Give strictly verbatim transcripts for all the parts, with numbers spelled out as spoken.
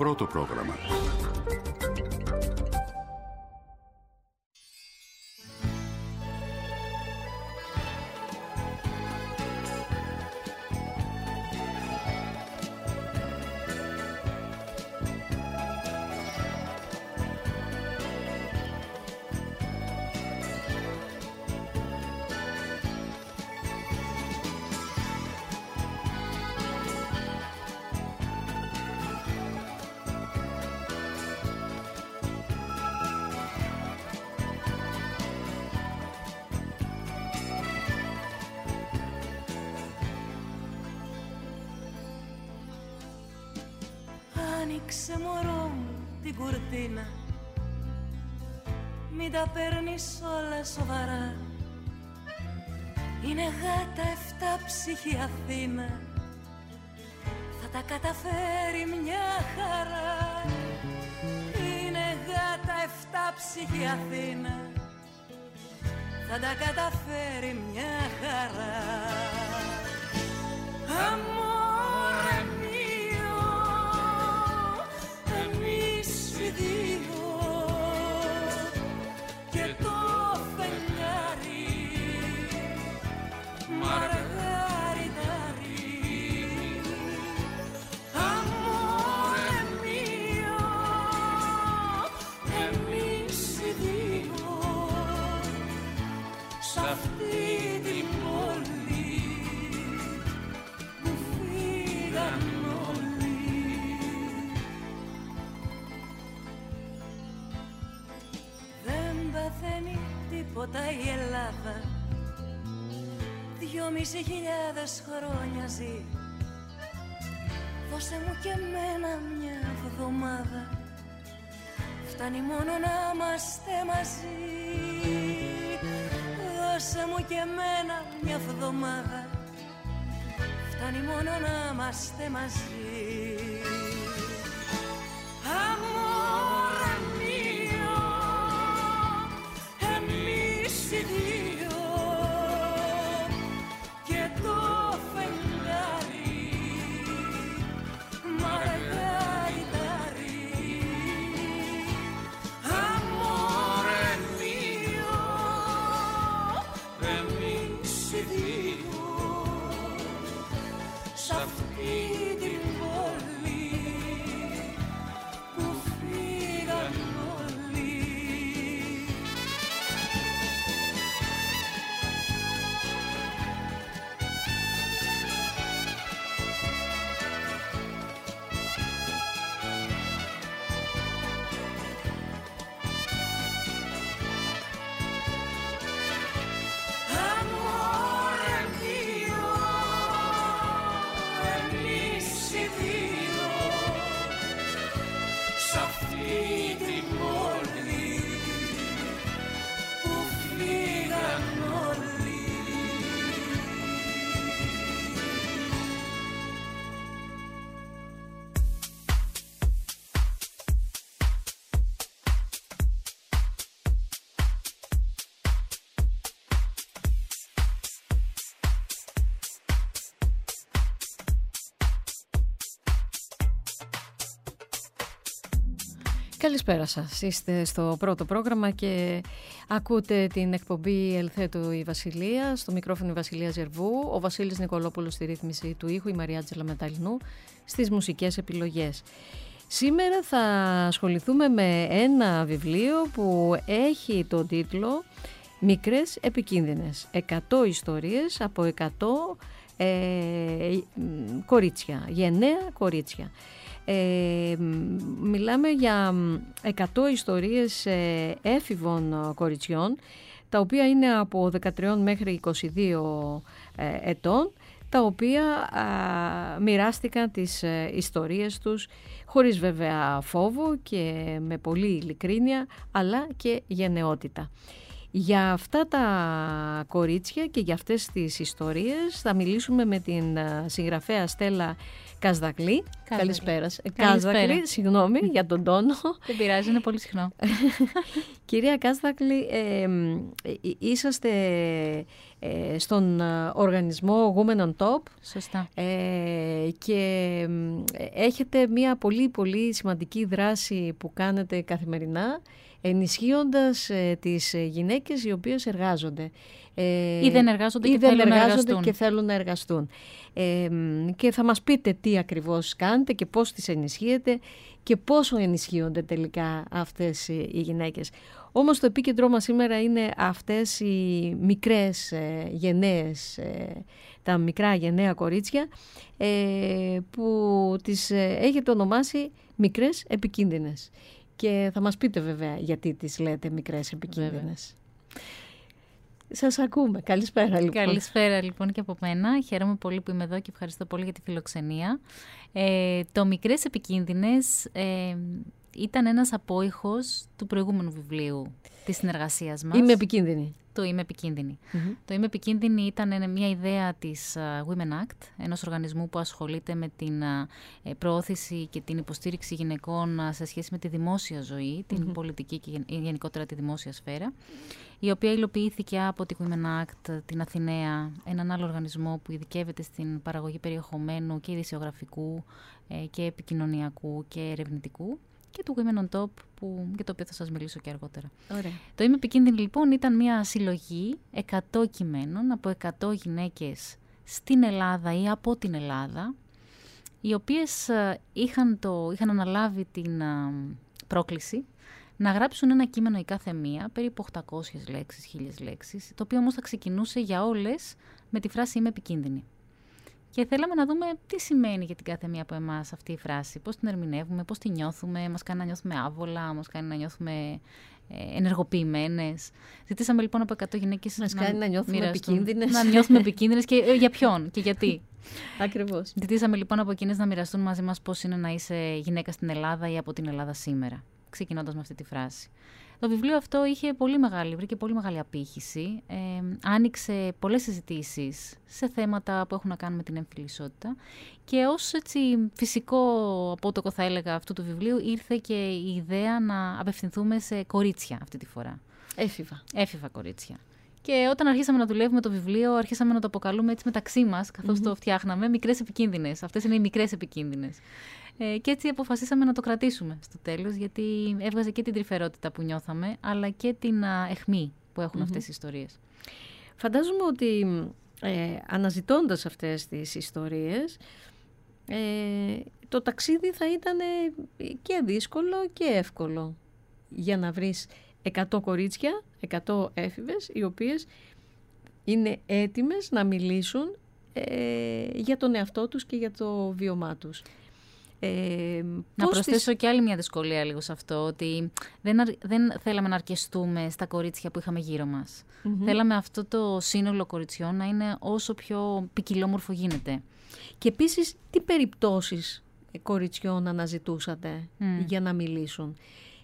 πρώτο πρόγραμμα. Άνοιξε μωρό μου την κουρτίνα, μην τα παίρνεις όλα σοβαρά. Είναι γάτα εφτά ψυχή Αθήνα, θα τα καταφέρει μια χαρά. Είναι γάτα εφτά ψυχή Αθήνα, θα τα καταφέρει μια χαρά. Αμόρε μio, εμείς οι δύο και το φεγγάρι μαργαριτάρι. Αμόρε μio, εμείς οι δύο σ' αυτή την πόλη που φύγαν όλοι. Δεν παθαίνει τίποτα η Ελλάδα, δυόμισι χιλιάδες χρόνια ζει. Δώσε μου και εμένα μια εβδομάδα, φτάνει μόνο να είμαστε μαζί. Δώσε μου και εμένα μια εβδομάδα, φτάνει μόνο να είμαστε μαζί. Αμόρε μio, εμείς οι δύο και το φεγγάρι μαργαριτάρι. Αμόρε μio, εμείς οι δύο σ' αυτή την πόλη που φύγαν όλοι. Αμόρε μio, εμείς οι δύο σ' αυτή την πόλη που φύγαν όλοι. Καλησπέρα σας. Είστε στο πρώτο πρόγραμμα και ακούτε την εκπομπή Ελθέτω η Βασιλεία. Στο μικρόφωνο η Βασιλεία Ζερβού, ο Βασίλης Νικολόπουλος στη ρύθμιση του ήχου, η Μαριάτζελα Μεταλλινού στις μουσικές επιλογές. Σήμερα θα ασχοληθούμε με ένα βιβλίο που έχει τον τίτλο «Μικρές επικίνδυνες. εκατό ιστορίες από εκατό ε, κορίτσια, γενναία κορίτσια». Ε, μιλάμε για εκατό ιστορίες ε, έφηβων κοριτσιών, τα οποία είναι από δεκατρία μέχρι είκοσι δύο ε, ετών, τα οποία α, μοιράστηκαν τις ε, ιστορίες τους χωρίς βέβαια φόβο και με πολύ ειλικρίνεια, αλλά και γενναιότητα. Για αυτά τα κορίτσια και για αυτές τις ιστορίες θα μιλήσουμε με την συγγραφέα Στέλλα Καζδακλή. Καλησπέρα. Καλησπέρα. Καζδακλή, συγγνώμη για τον τόνο. Δεν πειράζει, είναι πολύ συχνό. Κυρία Καζδακλή, ε, ε, είσαστε ε, στον οργανισμό Women on Top. Σωστά. Ε, και ε, έχετε μια πολύ πολύ σημαντική δράση που κάνετε καθημερινά, ενισχύοντας ε, τις γυναίκες οι οποίες εργάζονται. Ε, ή δεν εργάζονται, ή και, δεν θέλουν εργάζονται να και θέλουν να εργαστούν. Ε, και θα μας πείτε τι ακριβώς κάνετε και πώς τις ενισχύετε και πόσο ενισχύονται τελικά αυτές οι γυναίκες. Όμως το επίκεντρό μας σήμερα είναι αυτές οι μικρές ε, γενναίες, ε, τα μικρά γενναία κορίτσια ε, που τις ε, έχετε ονομάσει μικρές επικίνδυνες. Και θα μας πείτε βέβαια γιατί τις λέτε μικρές επικίνδυνες. Σας ακούμε. Καλησπέρα λοιπόν. Καλησπέρα λοιπόν και από μένα. Χαίρομαι πολύ που είμαι εδώ και ευχαριστώ πολύ για τη φιλοξενία. Ε, το Μικρές Επικίνδυνες ε, ήταν ένας απόϊχος του προηγούμενου βιβλίου της συνεργασίας μας. Είμαι επικίνδυνη. Το Είμαι Επικίνδυνη. Mm-hmm. Το Είμαι Επικίνδυνη ήταν μια ιδέα της uh, Women Act, ενός οργανισμού που ασχολείται με την uh, προώθηση και την υποστήριξη γυναικών uh, σε σχέση με τη δημόσια ζωή, mm-hmm. την πολιτική και γενικότερα τη δημόσια σφαίρα, η οποία υλοποιήθηκε από τη Women Act, την Αθηναία, έναν άλλο οργανισμό που ειδικεύεται στην παραγωγή περιεχομένου και ειδησιογραφικού ε, και επικοινωνιακού και ερευνητικού, και του Women on Top, που, για το οποίο θα σας μιλήσω και αργότερα. Ωραία. Το Είμαι Επικίνδυνη λοιπόν ήταν μια συλλογή εκατό κειμένων από εκατό γυναίκες στην Ελλάδα ή από την Ελλάδα, οι οποίες είχαν, το, είχαν αναλάβει την α, πρόκληση να γράψουν ένα κείμενο η κάθε μία, περίπου οκτακόσιες λέξεις, χίλιες λέξεις, το οποίο όμως θα ξεκινούσε για όλες με τη φράση «Είμαι επικίνδυνη». Και θέλαμε να δούμε τι σημαίνει για την κάθε μία από εμάς αυτή η φράση, πώς την ερμηνεύουμε, πώς την νιώθουμε, μας κάνει να νιώθουμε άβολα, μας κάνει να νιώθουμε ε, ενεργοποιημένες. Ζητήσαμε λοιπόν από εκατό γυναίκες μας να κάνει να νιώθουμε μοιραστούν, επικίνδυνες. Να νιώθουμε επικίνδυνες και ε, για ποιον και γιατί. Ακριβώς. Ζητήσαμε λοιπόν από εκείνες να μοιραστούν μαζί μας πώς είναι να είσαι γυναίκα στην Ελλάδα ή από την Ελλάδα σήμερα, ξεκινώντας με αυτή τη φράση. Το βιβλίο αυτό είχε πολύ μεγάλη, βρήκε πολύ μεγάλη απήχηση, ε, άνοιξε πολλές συζητήσεις σε θέματα που έχουν να κάνουν με την έμφυλη ισότητα και ως έτσι, φυσικό απότοκο θα έλεγα αυτού του βιβλίου ήρθε και η ιδέα να απευθυνθούμε σε κορίτσια αυτή τη φορά. Έφηβα. Έφηβα κορίτσια. Και όταν αρχίσαμε να δουλεύουμε το βιβλίο, αρχίσαμε να το αποκαλούμε έτσι μεταξύ μας, καθώς mm-hmm. το φτιάχναμε, μικρές επικίνδυνες. Αυτές είναι οι μικρές επικίνδυνες. Ε, και έτσι αποφασίσαμε να το κρατήσουμε στο τέλος, γιατί έβγαζε και την τρυφερότητα που νιώθαμε, αλλά και την α, αιχμή που έχουν mm-hmm. αυτές οι ιστορίες. Φαντάζομαι ότι ε, αναζητώντας αυτές τις ιστορίες, ε, το ταξίδι θα ήταν και δύσκολο και εύκολο για να βρεις εκατό κορίτσια, εκατό έφηβες, οι οποίες είναι έτοιμες να μιλήσουν ε, για τον εαυτό τους και για το βίωμά τους. Ε, να προσθέσω τις... και άλλη μια δυσκολία λίγο σε αυτό, ότι δεν, αρ... δεν θέλαμε να αρκεστούμε στα κορίτσια που είχαμε γύρω μας. Mm-hmm. Θέλαμε αυτό το σύνολο κοριτσιών να είναι όσο πιο ποικιλόμορφο γίνεται. Και επίσης, τι περιπτώσεις κοριτσιών αναζητούσατε mm. για να μιλήσουν?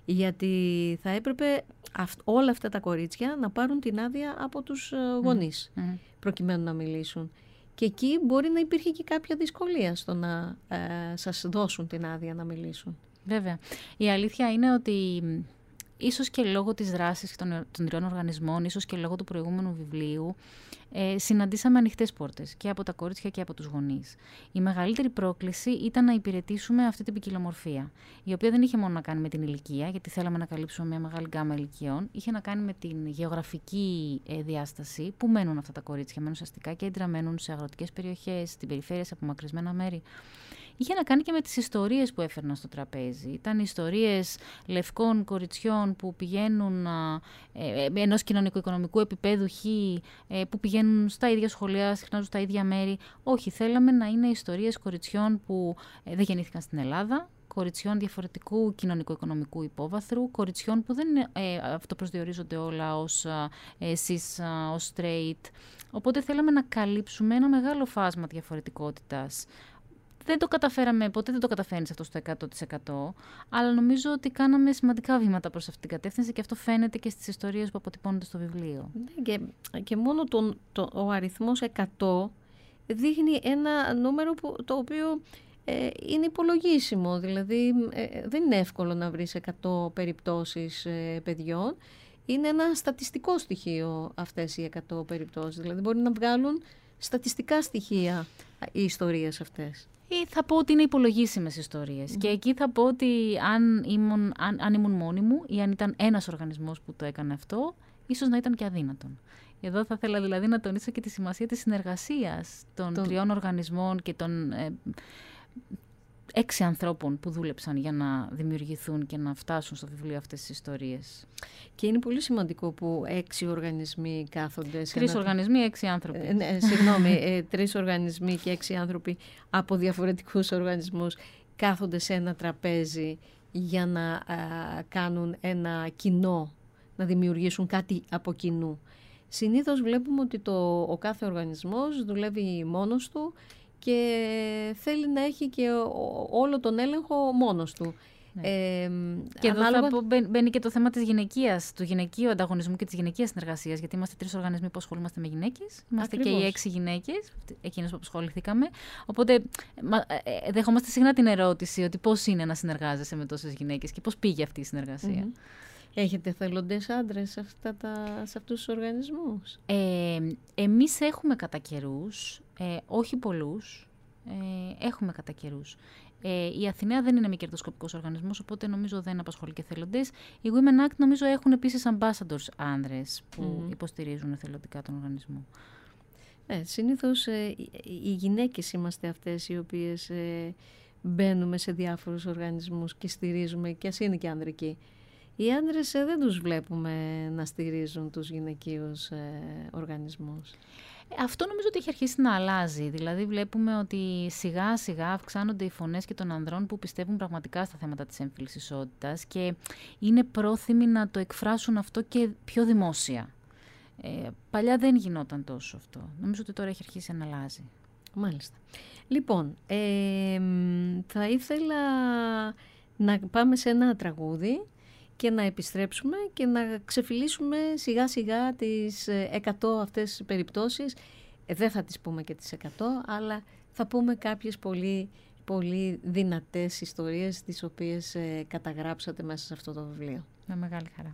Γιατί θα έπρεπε αυ- όλα αυτά τα κορίτσια να πάρουν την άδεια από τους mm. γονείς, mm. προκειμένου να μιλήσουν. Και εκεί μπορεί να υπήρχε και κάποια δυσκολία στο να ε, σας δώσουν την άδεια να μιλήσουν. Βέβαια. Η αλήθεια είναι ότι ίσως και λόγω της δράσης των, των τριών οργανισμών, ίσως και λόγω του προηγούμενου βιβλίου, ε, συναντήσαμε ανοιχτές πόρτες και από τα κορίτσια και από τους γονείς. Η μεγαλύτερη πρόκληση ήταν να υπηρετήσουμε αυτή την ποικιλομορφία, η οποία δεν είχε μόνο να κάνει με την ηλικία, γιατί θέλαμε να καλύψουμε μια μεγάλη γκάμα ηλικιών, είχε να κάνει με την γεωγραφική ε, διάσταση, που μένουν αυτά τα κορίτσια, μένουν σε αστικά κέντρα, μένουν σε αγροτικές περιοχές, στην περιφέρεια, σε απομακρυσμένα μέρη. Είχε να κάνει και με τις ιστορίες που έφερναν στο τραπέζι. Ήταν ιστορίες λευκών κοριτσιών που πηγαίνουν ε, ενός κοινωνικο-οικονομικού επίπεδου χ, ε, που πηγαίνουν στα ίδια σχολεία, συχνά στα ίδια μέρη. Όχι, θέλαμε να είναι ιστορίες κοριτσιών που ε, δεν γεννήθηκαν στην Ελλάδα, κοριτσιών διαφορετικού κοινωνικο-οικονομικού υπόβαθρου, κοριτσιών που δεν ε, αυτοπροσδιορίζονται όλα ως ε, cis, ως straight. Οπότε θέλαμε να καλύψουμε ένα μεγάλο φάσμα διαφορετικότητας. Δεν το καταφέραμε, ποτέ δεν το καταφέρνεις αυτό στο εκατό τοις εκατό, αλλά νομίζω ότι κάναμε σημαντικά βήματα προς αυτήν την κατεύθυνση και αυτό φαίνεται και στις ιστορίες που αποτυπώνονται στο βιβλίο. Και, και μόνο τον, το, ο αριθμός εκατό δείχνει ένα νούμερο που, το οποίο ε, είναι υπολογίσιμο. Δηλαδή ε, δεν είναι εύκολο να βρεις εκατό περιπτώσεις ε, παιδιών. Είναι ένα στατιστικό στοιχείο αυτές οι εκατό περιπτώσεις. Δηλαδή μπορεί να βγάλουν στατιστικά στοιχεία οι ιστορίες αυτές. Ή θα πω ότι είναι υπολογίσιμες ιστορίες. Mm. Και εκεί θα πω ότι αν ήμουν, αν, αν ήμουν μόνη μου ή αν ήταν ένας οργανισμός που το έκανε αυτό, ίσως να ήταν και αδύνατον. Εδώ θα ήθελα δηλαδή να τονίσω και τη σημασία της συνεργασίας των το... τριών οργανισμών και των ε, έξι ανθρώπων που δούλεψαν για να δημιουργηθούν και να φτάσουν στο βιβλίο αυτές τις ιστορίες. Και είναι πολύ σημαντικό που έξι οργανισμοί κάθονται... Σε τρεις ένα... οργανισμοί, έξι άνθρωποι. Ε, ναι, συγγνώμη, ε, τρεις οργανισμοί και έξι άνθρωποι από διαφορετικούς οργανισμούς κάθονται σε ένα τραπέζι για να α, κάνουν ένα κοινό, να δημιουργήσουν κάτι από κοινού. Συνήθως βλέπουμε ότι το, ο κάθε οργανισμός δουλεύει μόνος του και θέλει να έχει και ο, όλο τον έλεγχο μόνος του. Ναι. Ε, και εδώ ανάλογα... θα πω, μπαίνει και το θέμα της γυναικείας, του γυναικείου ανταγωνισμού και της γυναικείας συνεργασίας, γιατί είμαστε τρεις οργανισμοί που ασχολούμαστε με γυναίκες. Είμαστε Ακριβώς. Και οι έξι γυναίκες, εκείνες που ασχοληθήκαμε. Οπότε δεχόμαστε συχνά την ερώτηση ότι πώς είναι να συνεργάζεσαι με τόσες γυναίκες και πώς πήγε αυτή η συνεργασία. Mm-hmm. Έχετε θελοντές άντρες σε, αυτά τα, σε αυτούς τους οργανισμούς? Ε, εμείς έχουμε κατά καιρούς, ε, όχι πολλούς, ε, έχουμε κατά καιρούς. Ε, η Αθηναία δεν είναι μη κερδοσκοπικός οργανισμός, οπότε νομίζω δεν απασχολεί και θελοντές. Οι Women Act νομίζω έχουν επίσης ambassadors άνδρες που mm. υποστηρίζουν θελοντικά τον οργανισμό. Ε, συνήθως ε, οι γυναίκες είμαστε αυτές οι οποίες ε, μπαίνουμε σε διάφορους οργανισμούς και στηρίζουμε, και ας είναι και ανδρικοί. Οι άντρες ε, δεν τους βλέπουμε να στηρίζουν τους γυναικείους ε, οργανισμούς. Αυτό νομίζω ότι έχει αρχίσει να αλλάζει. Δηλαδή βλέπουμε ότι σιγά σιγά αυξάνονται οι φωνές και των ανδρών που πιστεύουν πραγματικά στα θέματα της έμφυλης ισότητας και είναι πρόθυμοι να το εκφράσουν αυτό και πιο δημόσια. Ε, παλιά δεν γινόταν τόσο αυτό. Νομίζω ότι τώρα έχει αρχίσει να αλλάζει. Μάλιστα. Λοιπόν, ε, θα ήθελα να πάμε σε ένα τραγούδι και να επιστρέψουμε και να ξεφυλίσουμε σιγά σιγά τις εκατό αυτές περιπτώσεις. Ε, δεν θα τις πούμε και τις εκατό, αλλά θα πούμε κάποιες πολύ, πολύ δυνατές ιστορίες τις οποίες ε, καταγράψατε μέσα σε αυτό το βιβλίο. Με μεγάλη χαρά.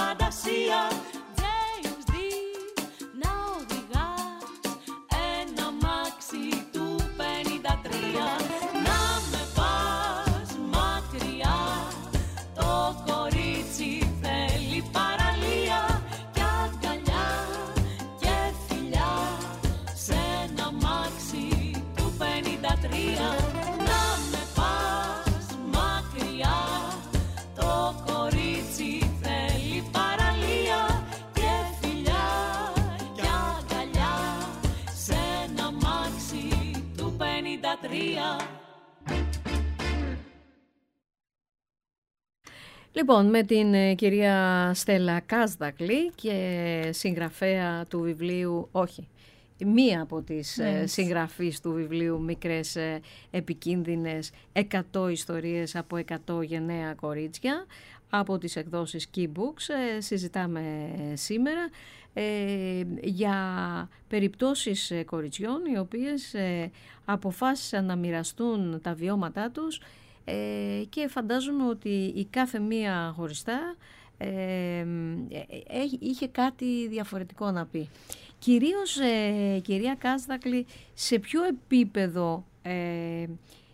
φαντασία. James Dean, να οδηγάς ένα αμάξι του πενήντα τρία. Να με πας μακριά, το κορίτσι θέλει παραλία και αγκαλιά και φιλιά σε ένα αμάξι του πενήντα τρία. Να με πας μακριά, το κορίτσι θέλει παραλία και φιλιά και αγκαλιά σε ένα αμάξι του πενήντα τρία. Λοιπόν, με την ε, κυρία Στέλλα Κάσδακλη και συγγραφέα του βιβλίου, όχι, μία από τις ε, συγγραφείς του βιβλίου «Μικρές ε, επικίνδυνες εκατό ιστορίες από εκατό γενναία κορίτσια» από τις εκδόσεις Key Books, ε, συζητάμε σήμερα ε, για περιπτώσεις ε, κοριτσιών οι οποίες ε, αποφάσισαν να μοιραστούν τα βιώματά τους ε, και φαντάζομαι ότι η κάθε μία χωριστά ε, ε, είχε κάτι διαφορετικό να πει. Κυρίως, ε, κυρία Κάσδακλη, σε ποιο επίπεδο ε,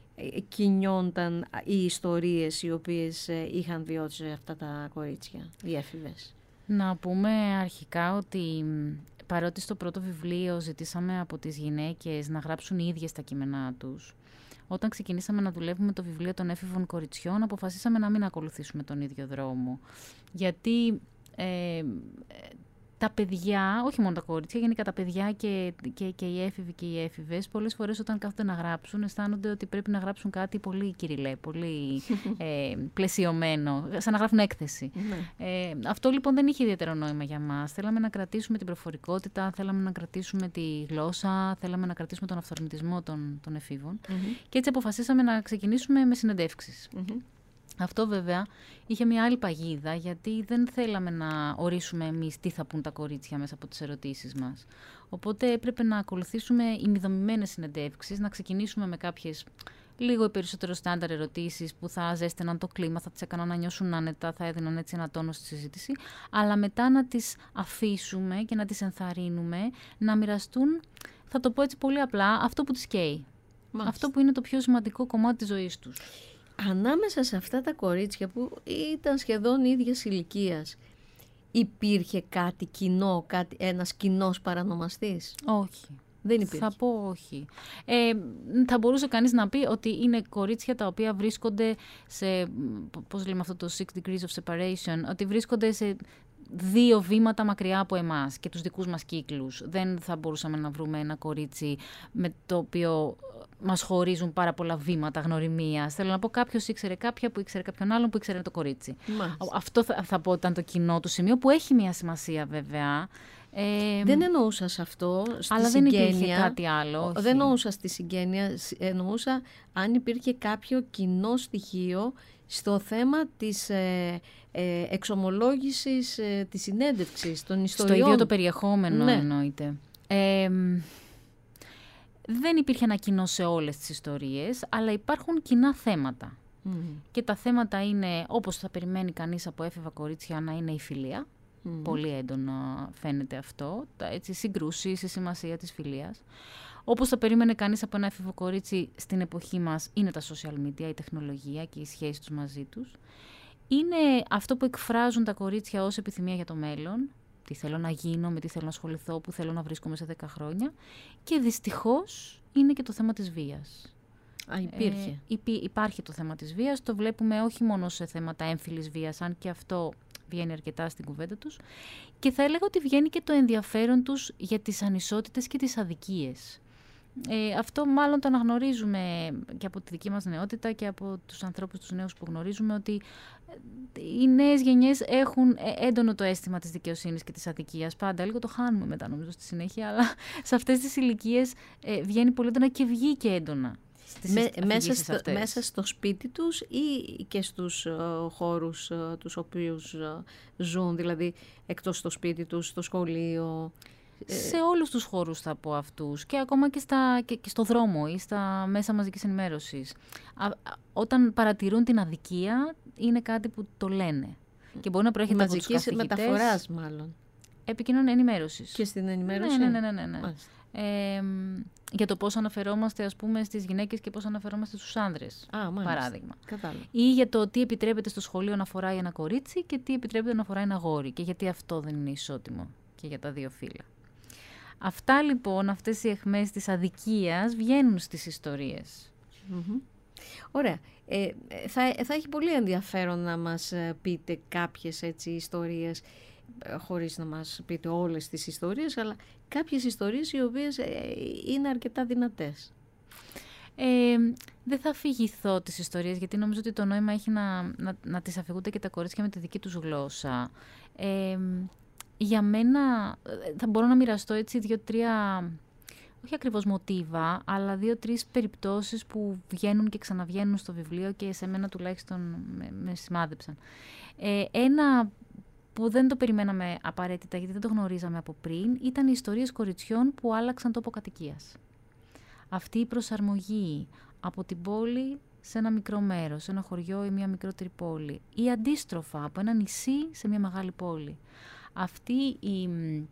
κινιόνταν οι ιστορίες οι οποίες ε, είχαν βιώσει αυτά τα κορίτσια, οι έφηβες? Να πούμε αρχικά ότι παρότι στο πρώτο βιβλίο ζητήσαμε από τις γυναίκες να γράψουν οι ίδιες τα κείμενά τους, όταν ξεκινήσαμε να δουλεύουμε το βιβλίο των έφηβων κοριτσιών, αποφασίσαμε να μην ακολουθήσουμε τον ίδιο δρόμο. Γιατί ε, τα παιδιά, όχι μόνο τα κορίτσια, γενικά τα παιδιά και, και, και οι έφηβοι και οι έφηβες, πολλές φορές όταν κάθονται να γράψουν, αισθάνονται ότι πρέπει να γράψουν κάτι πολύ κυριλέ, πολύ ε, πλαισιωμένο, σαν να γράφουν έκθεση. ε, αυτό λοιπόν δεν είχε ιδιαίτερο νόημα για μας. Θέλαμε να κρατήσουμε την προφορικότητα, θέλαμε να κρατήσουμε τη γλώσσα, θέλαμε να κρατήσουμε τον αυθορμητισμό των, των εφήβων. Mm-hmm. Και έτσι αποφασίσαμε να ξεκινήσουμε με συνεντεύξεις. Mm-hmm. Αυτό βέβαια είχε μια άλλη παγίδα, γιατί δεν θέλαμε να ορίσουμε εμείς τι θα πούν τα κορίτσια μέσα από τις ερωτήσεις μας. Οπότε έπρεπε να ακολουθήσουμε ημιδομημένες συνεντεύξεις, να ξεκινήσουμε με κάποιες λίγο περισσότερο στάνταρ ερωτήσεις που θα ζέστηναν το κλίμα, θα τις έκαναν να νιώσουν άνετα, θα έδιναν έτσι ένα τόνο στη συζήτηση, αλλά μετά να τις αφήσουμε και να τις ενθαρρύνουμε να μοιραστούν, θα το πω έτσι πολύ απλά, αυτό που τις καίει. Μάλιστα. Αυτό που είναι το πιο σημαντικό κομμάτι της ζωής τους. Ανάμεσα σε αυτά τα κορίτσια που ήταν σχεδόν ίδιας ηλικίας, υπήρχε κάτι κοινό, κάτι, ένας κοινός παρανομαστής? Όχι. Δεν υπήρχε. Θα πω όχι. Ε, θα μπορούσε κανείς να πει ότι είναι κορίτσια τα οποία βρίσκονται σε, πώς λέμε αυτό το six degrees of separation, ότι βρίσκονται σε δύο βήματα μακριά από εμάς και τους δικούς μας κύκλους. Δεν θα μπορούσαμε να βρούμε ένα κορίτσι με το οποίο μας χωρίζουν πάρα πολλά βήματα γνωριμίας. Θέλω να πω, κάποιος ήξερε κάποια που ήξερε κάποιον άλλον που ήξερε το κορίτσι. Μάλιστα. Αυτό θα, θα πω ήταν το κοινό του σημείο, που έχει μια σημασία βέβαια. Ε, δεν εννοούσα σε αυτό, στη αλλά συγγένεια. Δεν υπήρχε κάτι άλλο. Όχι. Δεν εννοούσα στη συγγένεια, εννοούσα αν υπήρχε κάποιο κοινό στοιχείο στο θέμα της ε, ε, εξομολόγησης, ε, της συνέντευξης, των ιστοριών. Στο ίδιο το περιεχόμενο, ναι. Εννοείται. Ε, δεν υπήρχε ένα κοινό σε όλες τις ιστορίες, αλλά υπάρχουν κοινά θέματα. Mm. Και τα θέματα είναι, όπως θα περιμένει κανείς από έφηβα κορίτσια, να είναι η φιλία. Mm. Πολύ έντονα φαίνεται αυτό, έτσι, συγκρούσεις, η σημασία της φιλίας. Όπως θα περίμενε κανείς από ένα έφηβο κορίτσι στην εποχή μας, είναι τα social media, η τεχνολογία και οι σχέσεις τους μαζί τους. Είναι αυτό που εκφράζουν τα κορίτσια ως επιθυμία για το μέλλον. Τι θέλω να γίνω, με τι θέλω να ασχοληθώ, που θέλω να βρίσκομαι σε δέκα χρόνια. Και δυστυχώς είναι και το θέμα της βίας. Α, υπήρχε. Ε, υπή, υπάρχει το θέμα της βίας, το βλέπουμε όχι μόνο σε θέματα έμφυλης βίας, αν και αυτό βγαίνει αρκετά στην κουβέντα τους. Και θα έλεγα ότι βγαίνει και το ενδιαφέρον τους για τις ανισότητες και τις αδικίες. Ε, αυτό μάλλον το αναγνωρίζουμε και από τη δική μας νεότητα και από τους ανθρώπους τους νέους που γνωρίζουμε, ότι οι νέες γενιές έχουν έντονο το αίσθημα της δικαιοσύνης και της αδικίας. Πάντα λίγο το χάνουμε μετά νομίζω στη συνέχεια, αλλά σε αυτές τις ηλικίες ε, βγαίνει πολύ έντονα και βγήκε έντονα. Με, μέσα, στο, μέσα στο σπίτι τους ή και στους uh, χώρους uh, τους οποίους uh, ζουν, δηλαδή εκτός στο σπίτι τους, στο σχολείο? Σε όλους τους χώρους θα πω αυτούς, και ακόμα και, στα, και, και στο δρόμο ή στα μέσα μαζικής ενημέρωσης. Α, α, όταν παρατηρούν την αδικία είναι κάτι που το λένε. Και μπορεί να προέρχεται από τους καθηγητές. Μαζικής μεταφοράς μάλλον. Επικοινωνία, ενημέρωσης. Και στην ενημέρωση. Ναι, ναι, ναι, ναι, ναι. Ε, για το πώς αναφερόμαστε, ας πούμε, στις γυναίκες και πώς αναφερόμαστε στους άνδρες, Α, παράδειγμα. Κατάλαβα. Ή για το τι επιτρέπεται στο σχολείο να φοράει ένα κορίτσι και τι επιτρέπεται να φοράει ένα αγόρι. Και γιατί αυτό δεν είναι ισότιμο και για τα δύο φύλλα. Αυτά λοιπόν, αυτές οι αιχμές της αδικίας βγαίνουν στις ιστορίες. Mm-hmm. Ωραία. Ε, θα, θα έχει πολύ ενδιαφέρον να μας πείτε κάποιες έτσι ιστορίες, χωρίς να μας πείτε όλες τις ιστορίες, αλλά κάποιες ιστορίες οι οποίες είναι αρκετά δυνατές. Ε, δεν θα αφηγηθώ τις ιστορίες, γιατί νομίζω ότι το νόημα έχει να, να, να τις αφηγούνται και τα κορίτσια με τη δική τους γλώσσα. Ε, για μένα θα μπορώ να μοιραστώ έτσι δύο-τρία, όχι ακριβώς μοτίβα, αλλά δύο-τρεις περιπτώσεις που βγαίνουν και ξαναβγαίνουν στο βιβλίο και σε μένα τουλάχιστον με, με σημάδεψαν. Ε, ένα που δεν το περιμέναμε απαραίτητα, γιατί δεν το γνωρίζαμε από πριν, ήταν οι ιστορίες κοριτσιών που άλλαξαν τόπο κατοικίας. Αυτή η προσαρμογή από την πόλη σε ένα μικρό μέρος, σε ένα χωριό ή μια μικρότερη πόλη, ή αντίστροφα από ένα νησί σε μια μεγάλη πόλη. Αυτή η,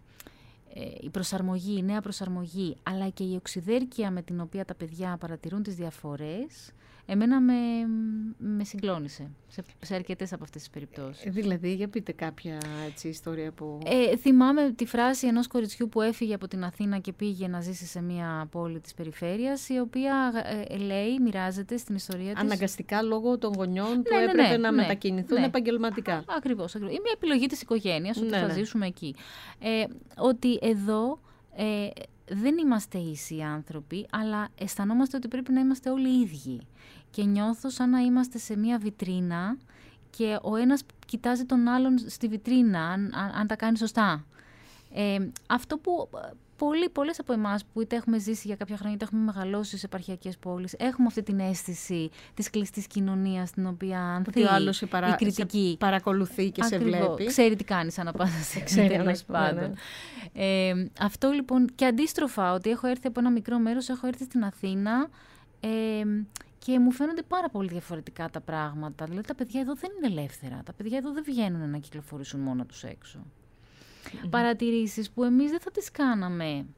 η προσαρμογή, η νέα προσαρμογή, αλλά και η οξυδέρκεια με την οποία τα παιδιά παρατηρούν τις διαφορές, εμένα με, με συγκλώνησε σε, σε αρκετές από αυτές τις περιπτώσεις. Δηλαδή, για πείτε κάποια έτσι, ιστορία που... Ε, θυμάμαι τη φράση ενός κοριτσιού που έφυγε από την Αθήνα και πήγε να ζήσει σε μια πόλη της περιφέρειας, η οποία ε, λέει, μοιράζεται στην ιστορία της... Αναγκαστικά λόγω των γονιών που ναι, ναι, έπρεπε ναι, να ναι, μετακινηθούν ναι. επαγγελματικά. Ακριβώς, ακριβώς. Είναι μια επιλογή της οικογένειας, ότι ναι, θα ναι. ζήσουμε εκεί. Ε, ότι εδώ... Ε, δεν είμαστε ίσοι άνθρωποι, αλλά αισθανόμαστε ότι πρέπει να είμαστε όλοι ίδιοι. Και νιώθω σαν να είμαστε σε μία βιτρίνα και ο ένας κοιτάζει τον άλλον στη βιτρίνα, αν, αν, αν τα κάνει σωστά. Ε, αυτό που πολλοί, πολλές από εμάς που είτε έχουμε ζήσει για κάποια χρόνια, είτε έχουμε μεγαλώσει σε επαρχιακές πόλεις, έχουμε αυτή την αίσθηση της κλειστής κοινωνίας, στην οποία ανθεί ο άλλος σε παρα... η κριτική. Σε παρακολουθεί και Ακριβώς. σε βλέπει. Ξέρει τι κάνεις ανά πάσα στιγμή, τέλος πάντων. Ε, αυτό λοιπόν, και αντίστροφα, ότι έχω έρθει από ένα μικρό μέρος, έχω έρθει στην Αθήνα, ε, και μου φαίνονται πάρα πολύ διαφορετικά τα πράγματα. Δηλαδή τα παιδιά εδώ δεν είναι ελεύθερα. Τα παιδιά εδώ δεν βγαίνουν να κυκλοφορήσουν μόνα τους έξω. Mm-hmm. Παρατηρήσεις που εμείς δεν θα τις κάναμε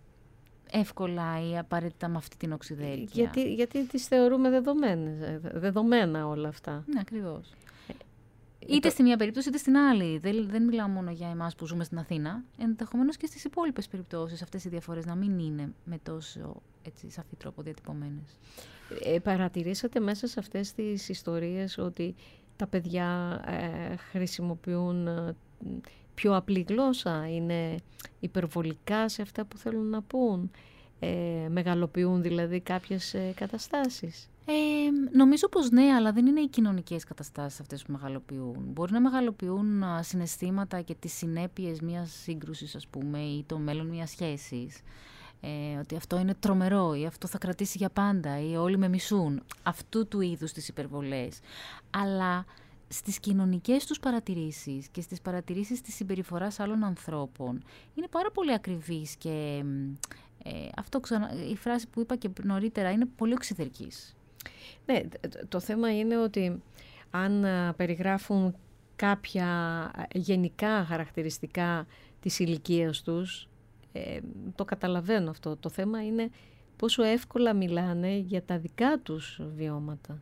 εύκολα ή απαραίτητα με αυτή την οξυδέρκεια. Γιατί, γιατί τις θεωρούμε δεδομένες, δεδομένα όλα αυτά. Ναι, ακριβώς. Είτε στη μία περίπτωση είτε στην άλλη. Δεν, δεν μιλάω μόνο για εμάς που ζούμε στην Αθήνα. Ενδεχομένως και στις υπόλοιπες περιπτώσεις αυτές οι διαφορές να μην είναι με τόσο έτσι, σαφή τρόπο διατυπωμένες. Ε, παρατηρήσατε μέσα σε αυτές τις ιστορίες ότι τα παιδιά ε, χρησιμοποιούν ε, πιο απλή γλώσσα, είναι υπερβολικά σε αυτά που θέλουν να πούν, ε, μεγαλοποιούν δηλαδή κάποιες ε, καταστάσεις. Ε, νομίζω πως ναι, αλλά δεν είναι οι κοινωνικές καταστάσεις αυτές που μεγαλοποιούν. Μπορεί να μεγαλοποιούν α, συναισθήματα και τις συνέπειες μιας σύγκρουσης, ας πούμε, ή το μέλλον μιας σχέσης. Ε, ότι αυτό είναι τρομερό ή αυτό θα κρατήσει για πάντα ή όλοι με μισούν. Αυτού του είδους τις υπερβολές. Αλλά στις κοινωνικές τους παρατηρήσεις και στις παρατηρήσεις της συμπεριφοράς άλλων ανθρώπων είναι πάρα πολύ ακριβής και ε, αυτό ξανα, η φράση που είπα και νωρίτερα είναι πολύ οξυδερκής. Ναι, το θέμα είναι ότι αν περιγράφουν κάποια γενικά χαρακτηριστικά της ηλικίας τους, ε, το καταλαβαίνω αυτό. Το θέμα είναι πόσο εύκολα μιλάνε για τα δικά τους βιώματα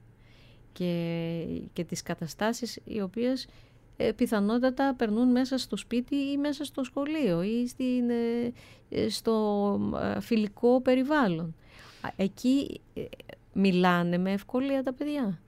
και, και τις καταστάσεις οι οποίες ε, πιθανότατα περνούν μέσα στο σπίτι ή μέσα στο σχολείο ή στην, ε, στο φιλικό περιβάλλον. Εκεί ε, μιλάνε με ευκολία τα παιδιά.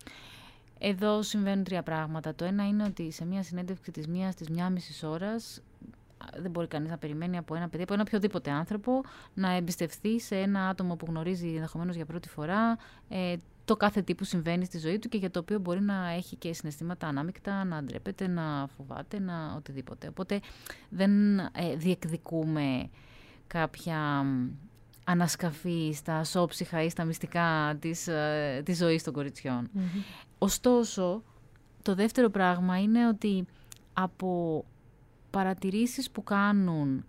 Εδώ συμβαίνουν τρία πράγματα. Το ένα είναι ότι σε μια συνέντευξη της μίας της μια μισής ώρας δεν μπορεί κανείς να περιμένει από ένα παιδί, από ένα οποιοδήποτε άνθρωπο, να εμπιστευτεί σε ένα άτομο που γνωρίζει ενδεχομένως για πρώτη φορά ε, το κάθε τι που συμβαίνει στη ζωή του και για το οποίο μπορεί να έχει και συναισθήματα ανάμεικτα, να ντρέπεται, να φοβάται, να οτιδήποτε. Οπότε δεν ε, διεκδικούμε κάποια ανασκαφή στα σώψυχα ή στα μυστικά της, ε, της ζωής των κοριτσιών. Mm-hmm. Ωστόσο, το δεύτερο πράγμα είναι ότι από παρατηρήσεις που κάνουν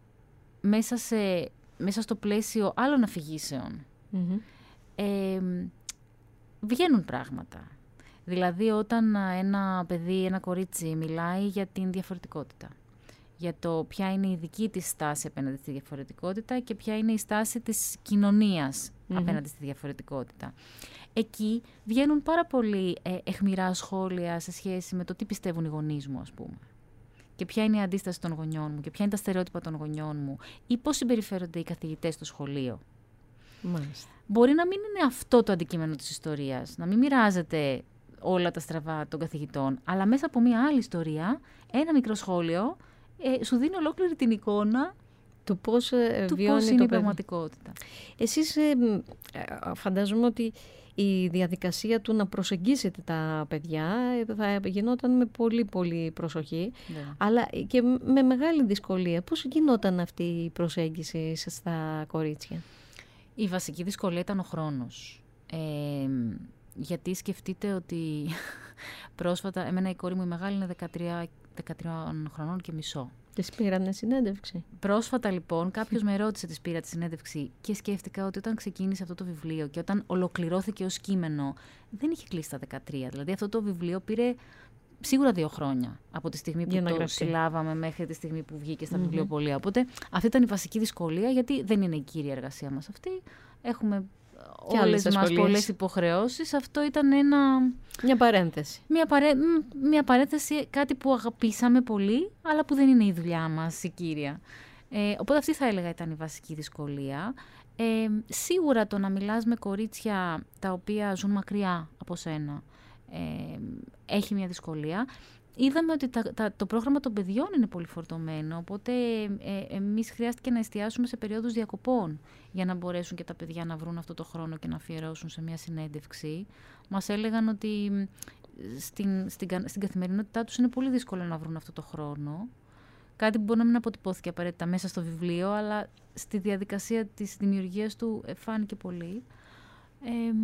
μέσα, σε, μέσα στο πλαίσιο άλλων αφηγήσεων, mm-hmm. ε, βγαίνουν πράγματα. Δηλαδή όταν ένα παιδί, ένα κορίτσι μιλάει για την διαφορετικότητα, για το ποια είναι η δική της στάση απέναντι στη διαφορετικότητα και ποια είναι η στάση της κοινωνίας mm-hmm. απέναντι στη διαφορετικότητα. Εκεί βγαίνουν πάρα πολύ ε, αιχμηρά σχόλια σε σχέση με το τι πιστεύουν οι γονείς μου, ας πούμε. Και ποια είναι η αντίσταση των γονιών μου και ποια είναι τα στερεότυπα των γονιών μου ή πώς συμπεριφέρονται οι καθηγητές στο σχολείο. Μάλιστα. Μπορεί να μην είναι αυτό το αντικείμενο της ιστορίας, να μην μοιράζεται όλα τα στραβά των καθηγητών, αλλά μέσα από μια άλλη ιστορία, ένα μικρό σχόλιο, ε, σου δίνει ολόκληρη την εικόνα του πώς, ε, του βιώνει πώς είναι το η παιδί. πραγματικότητα. Εσείς ε, ε, φαντάζομαι ότι η διαδικασία του να προσεγγίσετε τα παιδιά θα γινόταν με πολύ πολύ προσοχή, yeah. αλλά και με μεγάλη δυσκολία. Πώς γινόταν αυτή η προσέγγιση στα κορίτσια? Η βασική δυσκολία ήταν ο χρόνος. Ε, γιατί σκεφτείτε ότι πρόσφατα, εμένα η κόρη μου η μεγάλη είναι δεκατρία χρονών και μισό. Της πήρανε συνέντευξη. Πρόσφατα λοιπόν κάποιος με ρώτησε, της πήρα τη συνέντευξη και σκέφτηκα ότι όταν ξεκίνησε αυτό το βιβλίο και όταν ολοκληρώθηκε ως κείμενο δεν είχε κλείσει τα δεκατρία. Δηλαδή αυτό το βιβλίο πήρε σίγουρα δύο χρόνια από τη στιγμή που το γραφτεί. Συλλάβαμε μέχρι τη στιγμή που βγήκε στα mm-hmm. βιβλιοπωλεία. Οπότε αυτή ήταν η βασική δυσκολία, γιατί δεν είναι η κύρια εργασία μας αυτή. Έχουμε και όλες μας πολλές υποχρεώσεις. Αυτό ήταν ένα... Μια παρένθεση. Μια, παρέ... Μια παρένθεση, κάτι που αγαπήσαμε πολύ, αλλά που δεν είναι η δουλειά μας η κύρια. Ε, οπότε αυτή θα έλεγα ήταν η βασική δυσκολία. Ε, σίγουρα το να μιλάς με κορίτσια τα οποία ζουν μακριά από σένα ε, έχει μια δυσκολία. Είδαμε ότι τα, τα, το πρόγραμμα των παιδιών είναι πολύ φορτωμένο, οπότε ε, εμείς χρειάστηκε να εστιάσουμε σε περίοδους διακοπών για να μπορέσουν και τα παιδιά να βρουν αυτό το χρόνο και να αφιερώσουν σε μια συνέντευξη. Μας έλεγαν ότι στην, στην, στην καθημερινότητά τους είναι πολύ δύσκολο να βρουν αυτό το χρόνο. Κάτι που μπορεί να μην αποτυπώθηκε απαραίτητα μέσα στο βιβλίο, αλλά στη διαδικασία της δημιουργίας του φάνηκε πολύ. Ε,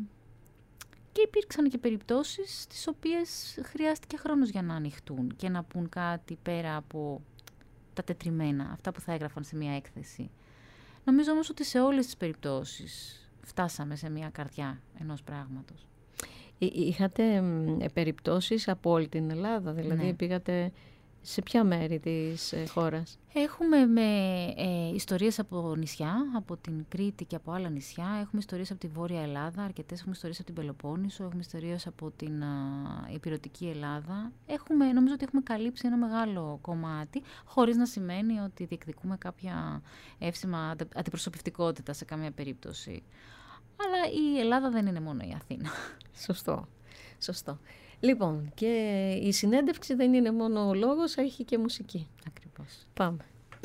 Και υπήρξαν και περιπτώσεις στις οποίες χρειάστηκε χρόνος για να ανοιχτούν και να πούν κάτι πέρα από τα τετριμένα, αυτά που θα έγραφαν σε μια έκθεση. Νομίζω όμως ότι σε όλες τις περιπτώσεις φτάσαμε σε μια καρδιά ενός πράγματος. Είχατε περιπτώσεις από όλη την Ελλάδα, δηλαδή ναι. πήγατε σε ποια μέρη της χώρας? Έχουμε με, ε, ιστορίες από νησιά, από την Κρήτη και από άλλα νησιά. Έχουμε ιστορίες από τη Βόρεια Ελλάδα, αρκετές έχουμε ιστορίες από την Πελοπόννησο, έχουμε ιστορίες από την Ηπειρωτική Ελλάδα. Έχουμε, νομίζω ότι έχουμε καλύψει ένα μεγάλο κομμάτι, χωρίς να σημαίνει ότι διεκδικούμε κάποια εύσημα αντιπροσωπευτικότητα σε καμία περίπτωση. Αλλά η Ελλάδα δεν είναι μόνο η Αθήνα. Σωστό, σωστό. Λοιπόν, και η συνέντευξη δεν είναι μόνο ο λόγος, έχει και μουσική. Ακριβώς. Πάμε.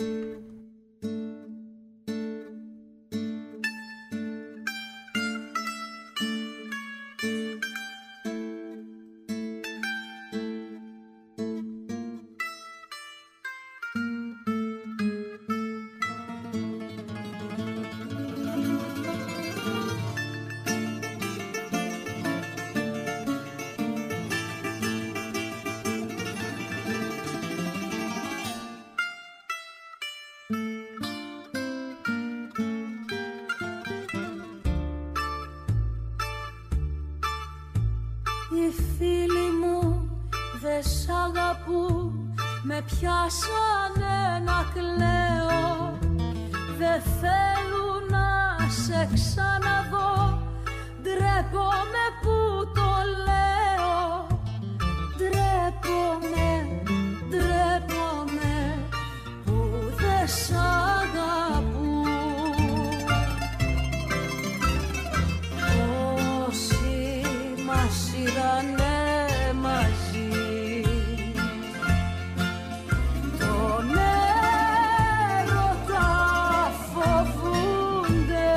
Οι φίλοι μου δε σ' αγαπούν, με πιάσανε να κλαίω. Δε θέλουν να σε ξαναδώ, ντρέπομαι που το λέω. Ντρέπομαι, ντρέπομαι που δε σ' αγαπούν. Όσοι μας είδανε μαζί, τον έρωτα φοβούνται.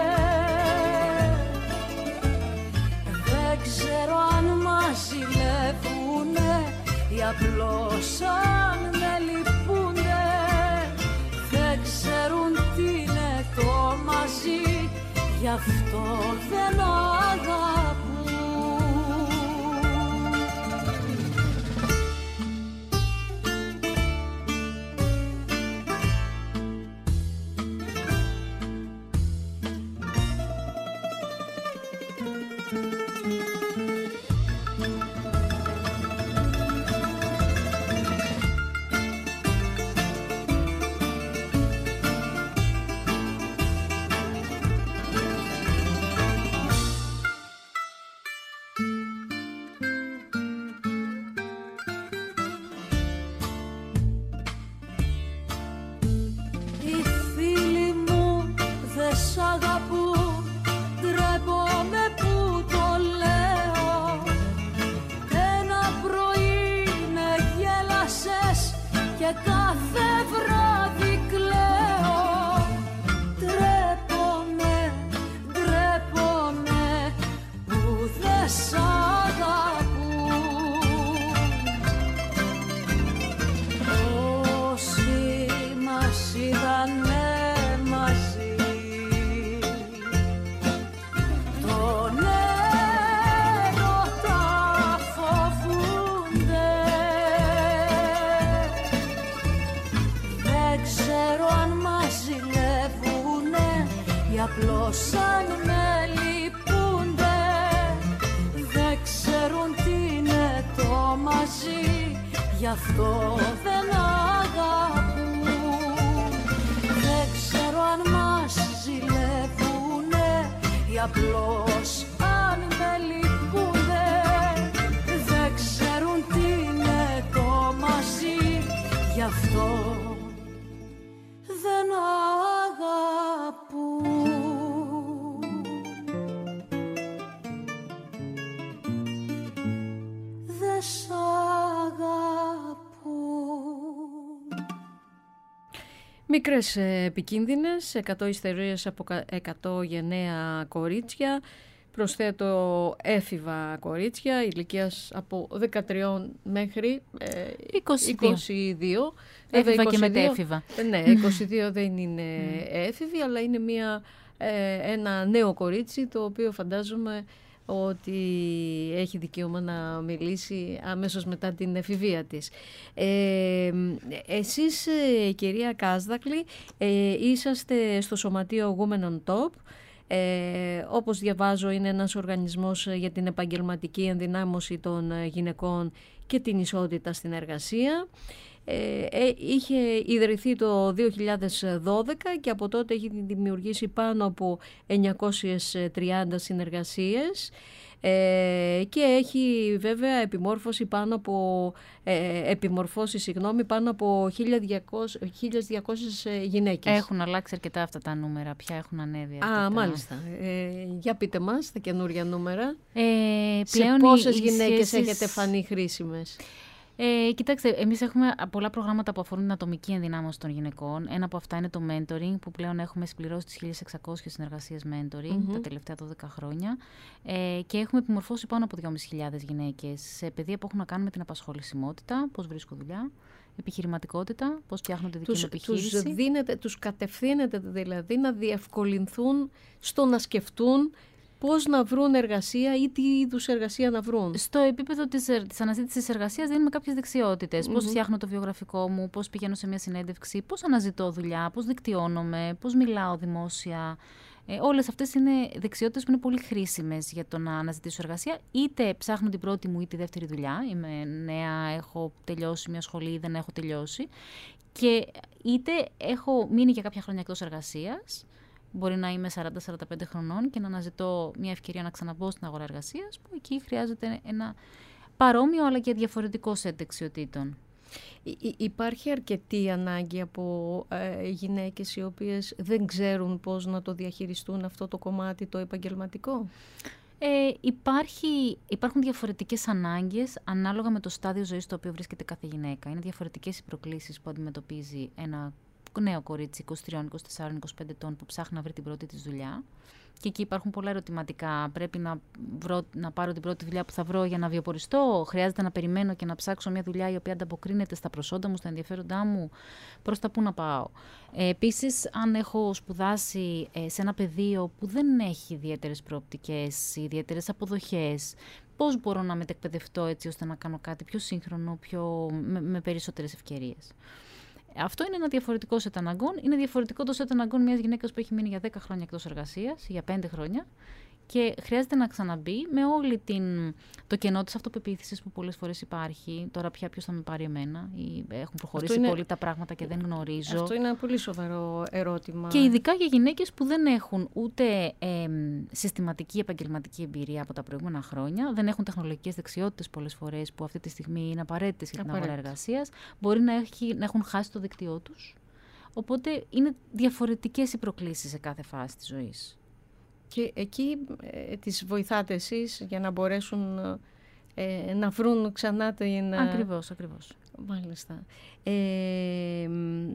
Δεν ξέρω αν μας ζηλεύουνε ή απλώς αν με λυπούνται. Δεν ξέρουν τι είναι το μαζί, γι' αυτό δεν αγαπούν. και κάθε βράδυ κλαίω. Ντρέπομαι, ντρέπομαι που δεν σ' αγαπούν. Όσοι μας είδανε μαζί, τον έρωτα φοβούνται. Δεν ξέρω αν μας ζηλεύουνε ή απλώς αν με λυπούνται. Δεν ξέρουν τι είναι το μαζί, γι' αυτό δεν αγαπούν. Δεν ξέρω αν μας ζηλεύουνε ή απλώς αν με λυπούνται. Δεν ξέρουν τι είναι το μαζί, γι' αυτό δεν αγαπούν. Δεν σ' αγαπούν. Μικρές επικίνδυνες, εκατό ιστορίες από εκατό γενναία κορίτσια. Προσθέτω έφηβα κορίτσια ηλικίας από δεκατρία μέχρι ε, είκοσι δύο. είκοσι δύο. Έφηβα και μετέφηβα. Ναι, είκοσι δύο δεν είναι έφηβη, αλλά είναι μια, ε, ένα νέο κορίτσι το οποίο φαντάζομαι ότι έχει δικαίωμα να μιλήσει αμέσως μετά την εφηβεία της. Ε, εσείς, κυρία Κάσδακλη, ε, είσαστε στο Σωματείο Women on Top. Ε, όπως διαβάζω, είναι ένας οργανισμός για την επαγγελματική ενδυνάμωση των γυναικών και την ισότητα στην εργασία. Ε, ε, είχε ιδρυθεί το δύο χιλιάδες δώδεκα και από τότε έχει δημιουργήσει πάνω από εννιακόσιες τριάντα συνεργασίες ε, και έχει βέβαια επιμόρφωση πάνω από, ε, επιμορφώσει συγγνώμη, πάνω από χίλιες διακόσιες γυναίκες. Έχουν αλλάξει αρκετά αυτά τα νούμερα, πια έχουν ανέβει αρκετά. Α, μάλιστα. Ε, για πείτε μας τα καινούρια νούμερα. Ε, πλέον Σε πόσες οι, γυναίκες σχέσεις... έχετε φανεί χρήσιμες? Ε, κοιτάξτε, εμείς έχουμε πολλά προγράμματα που αφορούν την ατομική ενδυνάμωση των γυναικών. Ένα από αυτά είναι το mentoring, που πλέον έχουμε συμπληρώσει τις χίλιες εξακόσιες συνεργασίες mentoring mm-hmm. τα τελευταία δώδεκα χρόνια. Ε, και έχουμε επιμορφώσει πάνω από δυόμισι χιλιάδες γυναίκες σε παιδεία που έχουν να κάνουν με την απασχολησιμότητα, πώς βρίσκω δουλειά, επιχειρηματικότητα, πώς φτιάχνουν τη δική τους επιχείρηση. Τους δίνετε, τους κατευθύνετε δηλαδή να διευκολυνθούν στο να σκεφτούν πώς να βρουν εργασία ή τι είδους εργασία να βρουν. Στο επίπεδο της, της αναζήτησης εργασίας δίνουμε κάποιες δεξιότητες. Mm-hmm. Πώς φτιάχνω το βιογραφικό μου, πώς πηγαίνω σε μια συνέντευξη, πώς αναζητώ δουλειά, πώς δικτυώνομαι, πώς μιλάω δημόσια. Ε, όλες αυτές είναι δεξιότητες που είναι πολύ χρήσιμες για το να αναζητήσω εργασία. Είτε ψάχνω την πρώτη μου ή τη δεύτερη δουλειά. Είμαι νέα, έχω τελειώσει μια σχολή ή δεν έχω τελειώσει. Και είτε έχω μείνει για κάποια χρόνια εκτός εργασίας. Μπορεί να είμαι σαράντα με σαράντα πέντε χρονών και να αναζητώ μια ευκαιρία να ξαναμπω στην αγορά εργασίας, που εκεί χρειάζεται ένα παρόμοιο αλλά και διαφορετικό σετ δεξιοτήτων. Υ- υπάρχει αρκετή ανάγκη από ε, γυναίκες οι οποίες δεν ξέρουν πώς να το διαχειριστούν αυτό το κομμάτι το επαγγελματικό. Ε, υπάρχει, υπάρχουν διαφορετικές ανάγκες ανάλογα με το στάδιο ζωής στο οποίο βρίσκεται κάθε γυναίκα. Είναι διαφορετικές οι προκλήσεις που αντιμετωπίζει ένα νέο κορίτσι είκοσι τρία, είκοσι τέσσερα, είκοσι πέντε ετών που ψάχνει να βρει την πρώτη της δουλειά. Και εκεί υπάρχουν πολλά ερωτηματικά. Πρέπει να, βρω, να πάρω την πρώτη δουλειά που θα βρω για να βιοποριστώ. Χρειάζεται να περιμένω και να ψάξω μια δουλειά η οποία ανταποκρίνεται στα προσόντα μου, στα ενδιαφέροντά μου. Προς τα πού να πάω. Ε, επίσης, αν έχω σπουδάσει ε, σε ένα πεδίο που δεν έχει ιδιαίτερες προοπτικές, ιδιαίτερες αποδοχές, πώς μπορώ να μετεκπαιδευτώ έτσι ώστε να κάνω κάτι πιο σύγχρονο, πιο, με, με περισσότερες ευκαιρίες. Αυτό είναι ένα διαφορετικό σετ αναγκών. Είναι διαφορετικό το σετ αναγκών μιας γυναίκας που έχει μείνει για δέκα χρόνια εκτός εργασίας, για πέντε χρόνια, και χρειάζεται να ξαναμπεί με όλη την, το κενό της αυτοπεποίθησης που πολλές φορές υπάρχει. Τώρα πια ποιος θα με πάρει εμένα, ή έχουν προχωρήσει είναι... πολύ τα πράγματα και δεν γνωρίζω. Αυτό είναι ένα πολύ σοβαρό ερώτημα. Και ειδικά για γυναίκες που δεν έχουν ούτε ε, συστηματική επαγγελματική εμπειρία από τα προηγούμενα χρόνια, δεν έχουν τεχνολογικές δεξιότητες πολλές φορές που αυτή τη στιγμή είναι απαραίτητες για την αγορά εργασίας, μπορεί να, έχει, να έχουν χάσει το δίκτυό τους. Οπότε είναι διαφορετικές οι προκλήσεις σε κάθε φάση της ζωής. Και εκεί ε, τις βοηθάτε εσείς για να μπορέσουν ε, να βρουν ξανά την... Ακριβώς, ακριβώς. Μάλιστα. Ε, ε,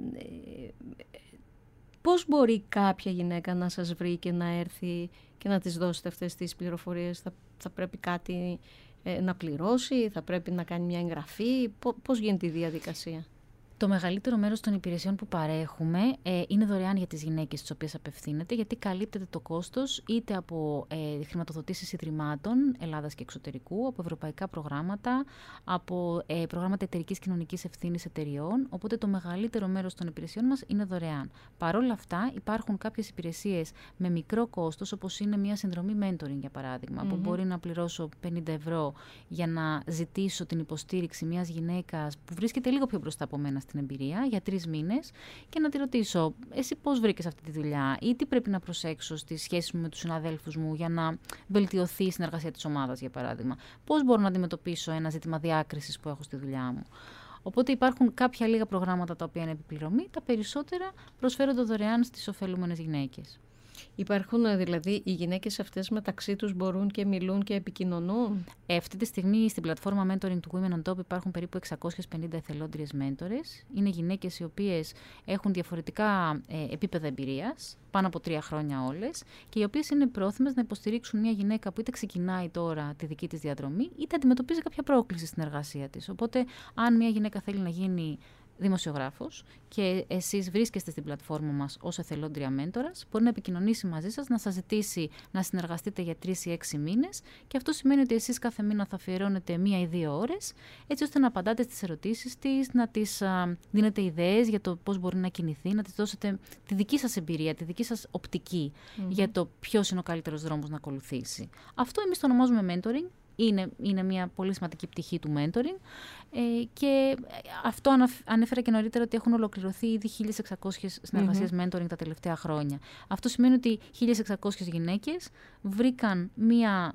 πώς μπορεί κάποια γυναίκα να σας βρει και να έρθει και να της δώσετε αυτές τις πληροφορίες? Θα, θα πρέπει κάτι ε, να πληρώσει, θα πρέπει να κάνει μια εγγραφή? Πώς γίνεται η διαδικασία? Το μεγαλύτερο μέρος των υπηρεσιών που παρέχουμε ε, είναι δωρεάν για τις γυναίκες στις οποίες απευθύνεται, γιατί καλύπτεται το κόστος είτε από ε, χρηματοδοτήσεις ιδρυμάτων Ελλάδας και εξωτερικού, από ευρωπαϊκά προγράμματα, από ε, προγράμματα εταιρικής κοινωνικής ευθύνης εταιριών, οπότε το μεγαλύτερο μέρος των υπηρεσιών μας είναι δωρεάν. Παρ' όλα αυτά υπάρχουν κάποιες υπηρεσίες με μικρό κόστος, όπως είναι μια συνδρομή mentoring για παράδειγμα, mm-hmm. που μπορεί να πληρώσω πενήντα ευρώ για να ζητήσω την υποστήριξη μιας γυναίκας που βρίσκεται λίγο πιο μπροστά από μένα στην εμπειρία για τρεις μήνες και να τη ρωτήσω, εσύ πώς βρήκες αυτή τη δουλειά ή τι πρέπει να προσέξω στις σχέσεις μου με τους συναδέλφους μου για να βελτιωθεί η συνεργασία της ομάδας, για παράδειγμα. Πώς μπορώ να αντιμετωπίσω ένα ζήτημα διάκρισης που έχω στη δουλειά μου. Οπότε υπάρχουν κάποια λίγα προγράμματα τα οποία είναι επιπληρωμή, τα περισσότερα προσφέρονται δωρεάν στις ωφελούμενες γυναίκες. Υπάρχουν δηλαδή οι γυναίκες αυτές μεταξύ τους μπορούν και μιλούν και επικοινωνούν? Ε, αυτή τη στιγμή στην πλατφόρμα mentoring του Women on Top υπάρχουν περίπου εξακόσιες πενήντα εθελόντριες μέντορες. Είναι γυναίκες οι οποίες έχουν διαφορετικά ε, επίπεδα εμπειρίας, πάνω από τρία χρόνια όλες, και οι οποίες είναι πρόθυμες να υποστηρίξουν μια γυναίκα που είτε ξεκινάει τώρα τη δική της διαδρομή, είτε αντιμετωπίζει κάποια πρόκληση στην εργασία της. Οπότε, αν μια γυναίκα θέλει να γίνει δημοσιογράφος και εσείς βρίσκεστε στην πλατφόρμα μας ως εθελόντρια μέντορας, μπορεί να επικοινωνήσει μαζί σας, να σας ζητήσει να συνεργαστείτε για τρεις ή έξι μήνες, και αυτό σημαίνει ότι εσείς κάθε μήνα θα αφιερώνετε μία ή δύο ώρες, έτσι ώστε να απαντάτε στις ερωτήσεις της, να της α, δίνετε ιδέες για το πώς μπορεί να κινηθεί, να της δώσετε τη δική σας εμπειρία, τη δική σας οπτική mm-hmm. για το ποιος είναι ο καλύτερος δρόμος να ακολουθήσει. Αυτό εμείς το ονομάζουμε mentoring. Είναι, είναι μια πολύ σημαντική πτυχή του mentoring ε, και αυτό ανέφερα και νωρίτερα ότι έχουν ολοκληρωθεί ήδη χίλιες εξακόσιες συνεργασίες mm-hmm. mentoring τα τελευταία χρόνια. Αυτό σημαίνει ότι χίλιες εξακόσιες γυναίκες βρήκαν μια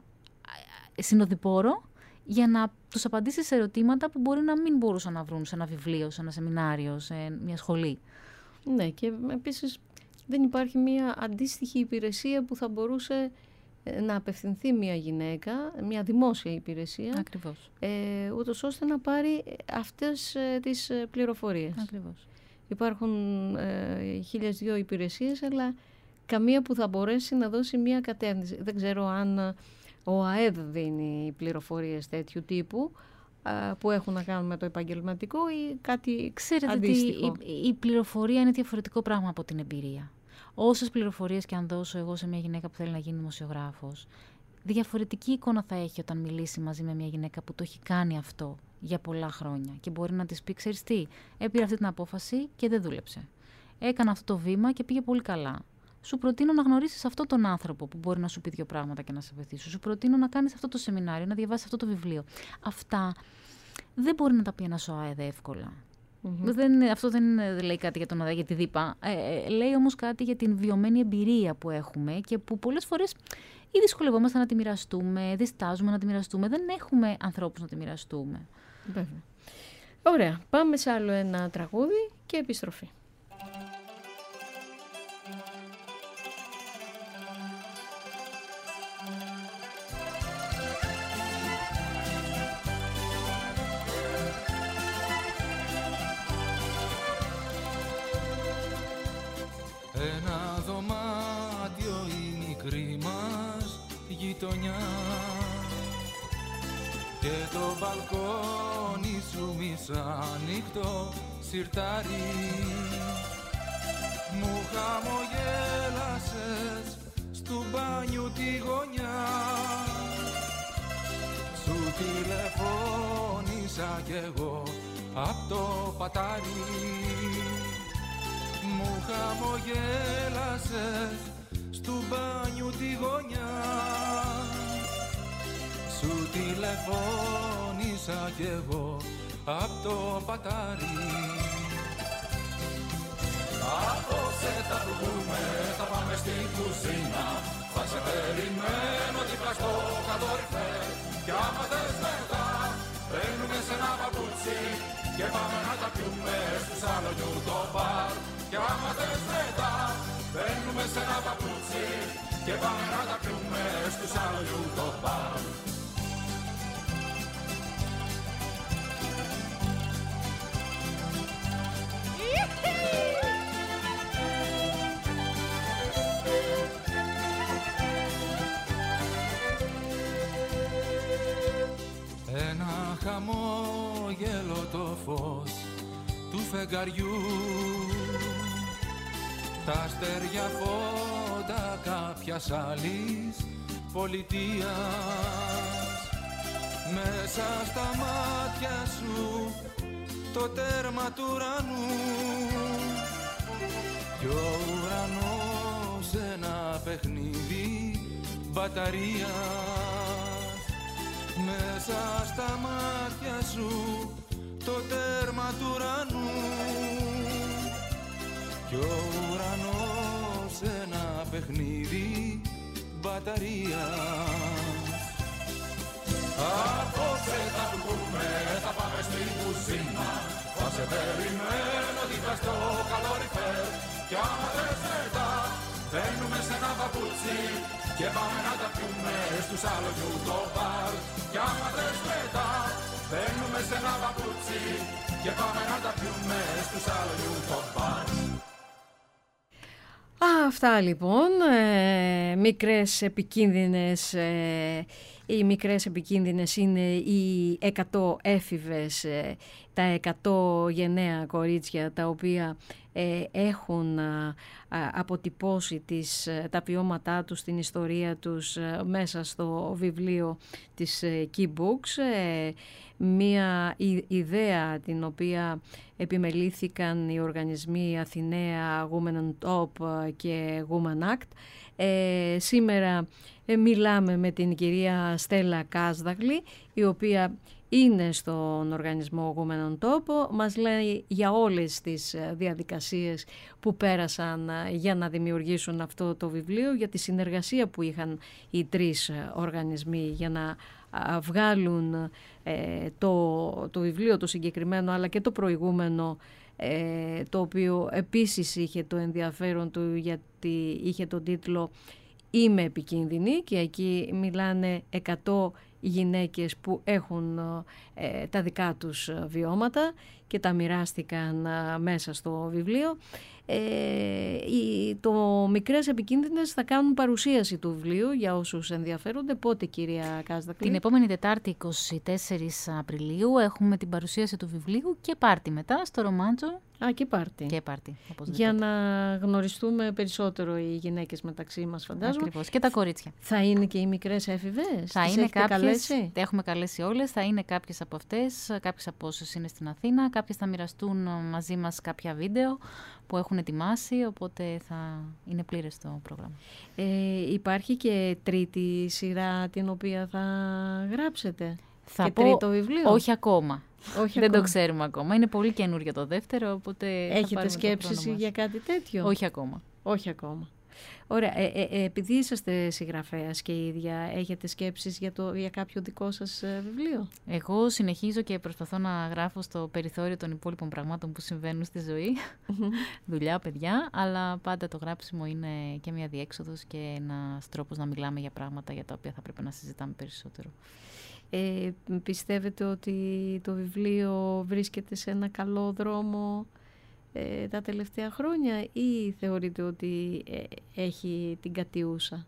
συνοδοιπόρο για να τους απαντήσει σε ερωτήματα που μπορεί να μην μπορούσαν να βρουν σε ένα βιβλίο, σε ένα σεμινάριο, σε μια σχολή. Ναι, και επίσης δεν υπάρχει μια αντίστοιχη υπηρεσία που θα μπορούσε να απευθυνθεί μια γυναίκα, μια δημόσια υπηρεσία, Ακριβώς. Ε, ούτως ώστε να πάρει αυτές ε, τις πληροφορίες. Ακριβώς. Υπάρχουν ε, χίλιες δύο υπηρεσίες, αλλά καμία που θα μπορέσει να δώσει μια κατεύθυνση. Δεν ξέρω αν ο ΑΕΔ δίνει πληροφορίες τέτοιου τύπου, α, που έχουν να κάνουν με το επαγγελματικό ή κάτι Ξέρετε αντίστοιχο. Ότι η, η πληροφορία είναι διαφορετικό πράγμα από την εμπειρία. Όσες πληροφορίες και αν δώσω εγώ σε μια γυναίκα που θέλει να γίνει δημοσιογράφος, διαφορετική εικόνα θα έχει όταν μιλήσει μαζί με μια γυναίκα που το έχει κάνει αυτό για πολλά χρόνια και μπορεί να της πει, ξέρεις τι, έπειρα αυτή την απόφαση και δεν δούλεψε. Έκανα αυτό το βήμα και πήγε πολύ καλά. Σου προτείνω να γνωρίσεις αυτόν τον άνθρωπο που μπορεί να σου πει δύο πράγματα και να σε βοηθήσει. Σου προτείνω να κάνεις αυτό το σεμινάριο, να διαβάσεις αυτό το βιβλίο. Αυτά δεν μπορεί να τα πει ένας ΟΑΕΔ εύκολα. Mm-hmm. Δεν, αυτό δεν λέει κάτι για τον ΟΑΕΔ, για τη ΔΥΠΑ. Ε, λέει όμως κάτι για την βιωμένη εμπειρία που έχουμε και που πολλές φορές ή δυσκολευόμαστε να τη μοιραστούμε, διστάζουμε να τη μοιραστούμε, δεν έχουμε ανθρώπους να τη μοιραστούμε. Βέβαια. Ωραία. Πάμε σε άλλο ένα τραγούδι και επιστροφή. Ένα δωμάτιο η μικρή μας γειτονιά και το μπαλκόνι σου μισάνοιχτο σιρτάρι. Μου χαμογέλασες στου μπάνιου τη γωνιά, σου τηλεφώνησα κι εγώ απ' το πατάρι. Μου χαμογέλασες στου μπάνιου τη γωνιά, σου τηλεφώνησα κι εγώ απ' το πατάρι. Απόψε θα βγούμε, θα πάμε στην κουζίνα, θα σε περιμένω δίπλα στο κατόρυφε, κι άμα θες μετά παίρνουμε σε ένα παπούτσι και πάμε να τα πιούμε στου Σαλονιού το μπαρ. Κι άμα θες μετά μπαίνουμε σε ένα παπούτσι και πάμε να τα πιούμε στου Σαλονιού το μπαρ. φεγγαριού, τα αστέρια φώτα κάποιας άλλης πολιτείας. Μέσα στα μάτια σου το τέρμα του ουρανού κι ο ουρανός ένα παιχνίδι μπαταρίας. Μέσα στα μάτια σου το τέρμα του ουρανού κι ο ουρανός ένα παιχνίδι μπαταρίας. Απόψε θα του πούμε, θα πάμε στην κουζίνα, θα σε περιμένω δίπλα στο καλοριφέρ κι άμα θες μετά μπαίνουμε σε ένα παπούτσι και πάμε να τα πιούμε στου Σαλονιού το μπαρ. Κι άμα θες μετά μπαίνουμε σε ένα παπούτσι και πάμε να τα πιούμε στου Σαλονιού το μπαρ. Αυτά λοιπόν, ε, μικρές επικίνδυνες, ε, οι μικρές επικίνδυνες είναι οι εκατό έφηβες, ε, τα εκατό γενναία κορίτσια τα οποία ε, έχουν α, α, αποτυπώσει τις, τα βιώματά τους, την ιστορία τους ε, μέσα στο βιβλίο της ε, Key Books. Ε, μία η, ιδέα την οποία επιμελήθηκαν οι οργανισμοί Αθηναία, Women on Top και Women Act. Ε, σήμερα ε, μιλάμε με την κυρία Στέλλα Κάσδαγλη, η οποία είναι στον οργανισμό Women on Top. Μας λέει για όλες τις διαδικασίες που πέρασαν για να δημιουργήσουν αυτό το βιβλίο, για τη συνεργασία που είχαν οι τρεις οργανισμοί για να βγάλουν ε, το, το βιβλίο το συγκεκριμένο, αλλά και το προηγούμενο, ε, το οποίο επίσης είχε το ενδιαφέρον του γιατί είχε τον τίτλο «Είμαι επικίνδυνη» και εκεί μιλάνε εκατό γυναίκες που έχουν ε, τα δικά τους βιώματα και τα μοιράστηκαν ε, μέσα στο βιβλίο. Ε, οι, το Μικρές Επικίνδυνες θα κάνουν παρουσίαση του βιβλίου για όσους ενδιαφέρονται. Πότε, κυρία Κάσδαγλη? Την επόμενη Τετάρτη εικοστή τέταρτη Απριλίου έχουμε την παρουσίαση του βιβλίου και πάρτι μετά στο Ρομάντζο. Α, και πάρτι. Και πάρτι, για να γνωριστούμε περισσότερο οι γυναίκες μεταξύ μας, φαντάζομαι. Ακριβώς. Και τα κορίτσια. Θα είναι και οι μικρές έφηβες? Θα τις είναι κάποιες. Καλέσει? Έχουμε καλέσει όλες. Θα είναι κάποιες από αυτές. Κάποιες από όσες είναι στην Αθήνα. Κάποιες θα μοιραστούν μαζί μας κάποια βίντεο που έχουν ετοιμάσει. Οπότε θα είναι πλήρες το πρόγραμμα. Ε, υπάρχει και τρίτη σειρά την οποία θα γράψετε? Θα και πω, τρίτο βιβλίο? Όχι ακόμα. Όχι Δεν ακόμα. το ξέρουμε ακόμα. Είναι πολύ καινούριο το δεύτερο, οπότε έχετε σκέψεις για κάτι τέτοιο? Όχι ακόμα. Όχι ακόμα. Ωραία. Ε, ε, ε, επειδή είσαστε συγγραφέας και η ίδια, έχετε σκέψεις για, το, για κάποιο δικό σας ε, βιβλίο? Εγώ συνεχίζω και προσπαθώ να γράφω στο περιθώριο των υπόλοιπων πραγμάτων που συμβαίνουν στη ζωή. Δουλειά, παιδιά, αλλά πάντα το γράψιμο είναι και μια διέξοδος και ένας τρόπος να μιλάμε για πράγματα για τα οποία θα πρέπει να συζητάμε περισσότερο. Ε, πιστεύετε ότι το βιβλίο βρίσκεται σε ένα καλό δρόμο ε, τα τελευταία χρόνια ή θεωρείτε ότι ε, έχει την κατιούσα?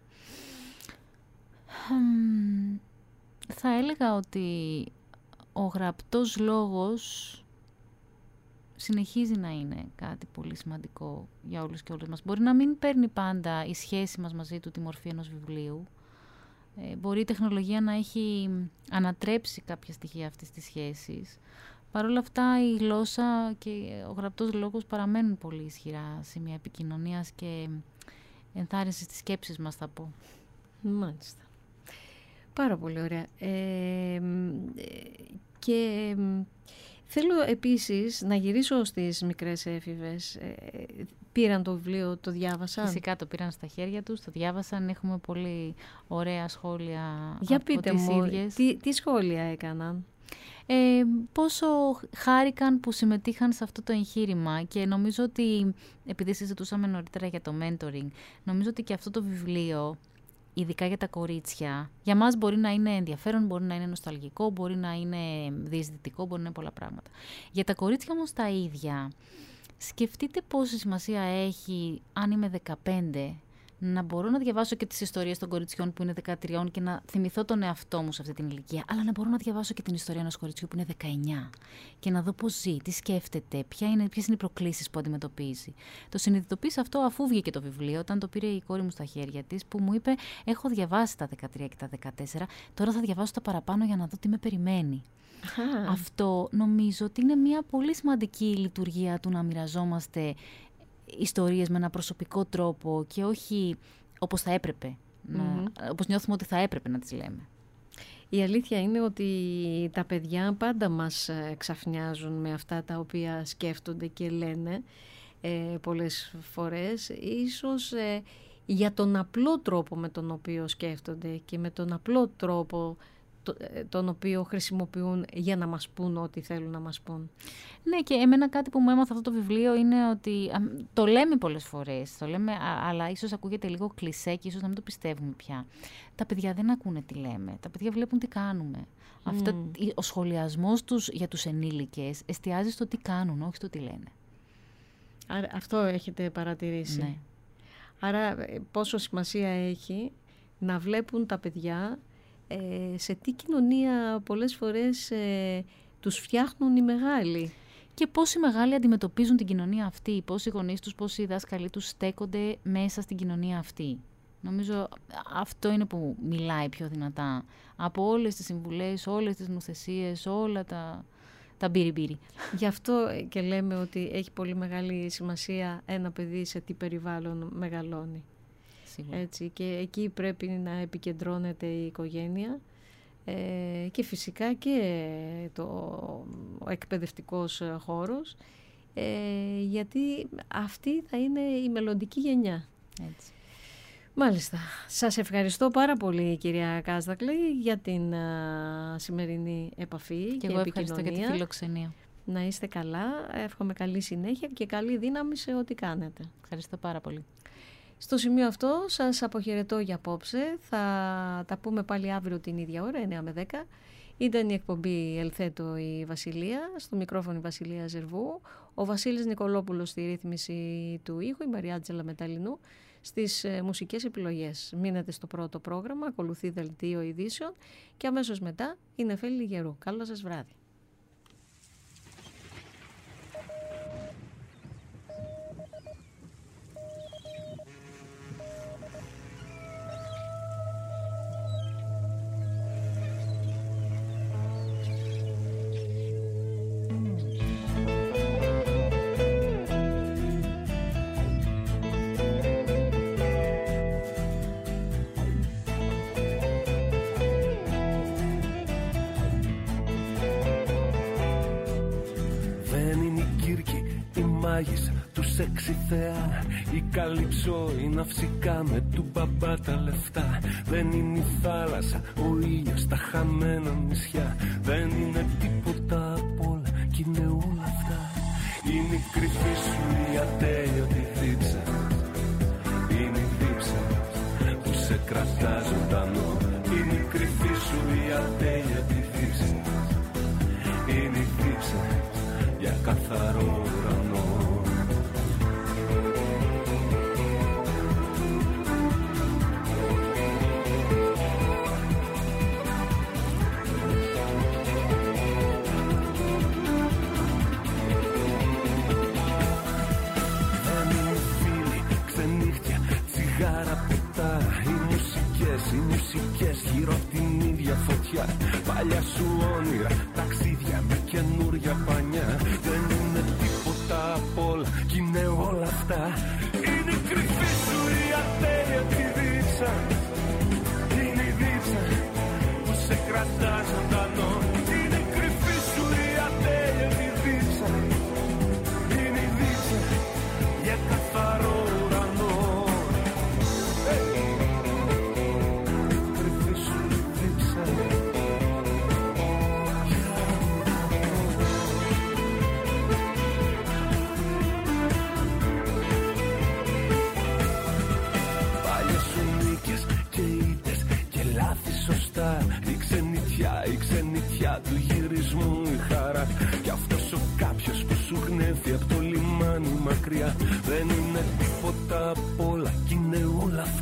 Mm, θα έλεγα ότι ο γραπτός λόγος συνεχίζει να είναι κάτι πολύ σημαντικό για όλους και όλες μας. Μπορεί να μην παίρνει πάντα η σχέση μας μαζί του τη μορφή ενός βιβλίου. Ε, μπορεί η τεχνολογία να έχει ανατρέψει κάποια στοιχεία αυτής της σχέσης. Παρ' όλα αυτά η γλώσσα και ο γραπτός λόγος παραμένουν πολύ ισχυρά σημεία επικοινωνίας και ενθάρρυνσης της σκέψης μας, θα πω. Μάλιστα. Πάρα πολύ ωραία. Ε, και θέλω επίσης να γυρίσω στις μικρές έφηβες. Ε, πήραν το βιβλίο, το διάβασαν? Φυσικά το πήραν στα χέρια τους, το διάβασαν. Έχουμε πολύ ωραία σχόλια Για από πείτε τις μου, ίδιες. Τι, τι σχόλια έκαναν? Ε, πόσο χάρηκαν που συμμετείχαν σε αυτό το εγχείρημα και νομίζω ότι, επειδή συζητούσαμε νωρίτερα για το mentoring, νομίζω ότι και αυτό το βιβλίο, ειδικά για τα κορίτσια, για μας μπορεί να είναι ενδιαφέρον, μπορεί να είναι νοσταλγικό, μπορεί να είναι διεισδυτικό, μπορεί να είναι πολλά πράγματα. Για τα κορίτσια όμως τα ίδια, σκεφτείτε πόση σημασία έχει, αν είμαι δεκαπέντε, να μπορώ να διαβάσω και τις ιστορίες των κοριτσιών που είναι δεκατρία και να θυμηθώ τον εαυτό μου σε αυτή την ηλικία, αλλά να μπορώ να διαβάσω και την ιστορία ενός κοριτσιού που είναι δεκαεννιά και να δω πώς ζει, τι σκέφτεται, ποια είναι, ποιες είναι οι προκλήσεις που αντιμετωπίζει. Το συνειδητοποίησα αυτό αφού βγήκε το βιβλίο, όταν το πήρε η κόρη μου στα χέρια της, που μου είπε: έχω διαβάσει τα δεκατρία και τα δεκατέσσερα, τώρα θα διαβάσω τα παραπάνω για να δω τι με περιμένει. Ah. Αυτό νομίζω ότι είναι μια πολύ σημαντική λειτουργία του να μοιραζόμαστε ιστορίες με ένα προσωπικό τρόπο και όχι όπως θα έπρεπε, mm-hmm. να, όπως νιώθουμε ότι θα έπρεπε να τις λέμε. Η αλήθεια είναι ότι τα παιδιά πάντα μας ξαφνιάζουν με αυτά τα οποία σκέφτονται και λένε ε, πολλές φορές, ίσως ε, για τον απλό τρόπο με τον οποίο σκέφτονται και με τον απλό τρόπο τον οποίο χρησιμοποιούν για να μας πούν ό,τι θέλουν να μας πούν. Ναι, και εμένα κάτι που μου έμαθα αυτό το βιβλίο είναι ότι το λέμε πολλές φορές, το λέμε, αλλά ίσως ακούγεται λίγο κλισέ και ίσως να μην το πιστεύουμε πια. Τα παιδιά δεν ακούνε τι λέμε, τα παιδιά βλέπουν τι κάνουμε. Mm. Αυτά, ο σχολιασμός τους για τους ενήλικες εστιάζει στο τι κάνουν, όχι στο τι λένε. Άρα, αυτό έχετε παρατηρήσει. Ναι. Άρα πόσο σημασία έχει να βλέπουν τα παιδιά Ε, σε τι κοινωνία πολλές φορές ε, τους φτιάχνουν οι μεγάλοι. Και πώς οι μεγάλοι αντιμετωπίζουν την κοινωνία αυτή, πώς οι γονείς τους, πώς οι δάσκαλοι τους στέκονται μέσα στην κοινωνία αυτή. Νομίζω αυτό είναι που μιλάει πιο δυνατά από όλες τις συμβουλές, όλες τις νουθεσίες, όλα τα, τα μπύρι-μπύρι. Γι' αυτό και λέμε ότι έχει πολύ μεγάλη σημασία ένα παιδί σε τι περιβάλλον μεγαλώνει. Έτσι, και εκεί πρέπει να επικεντρώνεται η οικογένεια ε, και φυσικά και το, ο εκπαιδευτικός χώρος ε, γιατί αυτή θα είναι η μελλοντική γενιά. Έτσι. Μάλιστα. Σας ευχαριστώ πάρα πολύ, κυρία Κάσδακλη, για την α, σημερινή επαφή και, και εγώ επικοινωνία. Ευχαριστώ για τη φιλοξενία. Να είστε καλά. Εύχομαι καλή συνέχεια και καλή δύναμη σε ό,τι κάνετε. Ευχαριστώ πάρα πολύ. Στο σημείο αυτό σας αποχαιρετώ για απόψε. Θα τα πούμε πάλι αύριο την ίδια ώρα, εννιά με δέκα. Ήταν η εκπομπή Ελθέτω η Βασιλεία, στο μικρόφωνο η Βασιλεία Ζερβού, ο Βασίλης Νικολόπουλος στη ρύθμιση του ήχου, η Μαριάτζελα Μεταλλινού στις ε, μουσικές επιλογές. Μείνετε στο πρώτο πρόγραμμα, ακολουθεί δελτίο ειδήσεων και αμέσως μετά η Νεφέλη Λιγερού. Καλό σας βράδυ. Του σεξι θεά, η καλύψω, η ναυσικά με του μπαμπά τα λεφτά. Δεν είναι η θάλασσα, ο ήλιος, τα χαμένα νησιά. Δεν είναι τίποτα απ' όλα κι είναι όλα αυτά. Είναι η κρυφή σου η ατέλειωτη δίψα. Είναι η δίψα που σε κρατά ζωντανό. Είναι η κρυφή σου η ατέλειωτη δίψα. Είναι η δίψα για καθαρό ουρανό. Οι μουσικές γύρω απ' την ίδια φωτιά. Παλιά σου όνειρα, ταξίδια με καινούρια πανιά. Δεν είναι τίποτα απ' όλα κι είναι όλα αυτά. Είναι η κρυφή σου η ατέλειωτη δίψα. Είναι η δίψα που σε κρατά ζωντανό. Είναι η κρυφή σου η ατέλειωτη δίψα. Είναι η δίψα για καθαρό ουρανό. Η ξενιτιά, η ξενιτιά του γυρισμού η χαρά. Κι αυτός ο κάποιος που σου γνέφει από το λιμάνι μακριά. Δεν είναι τίποτα απ' όλα κι είναι όλα αυτά.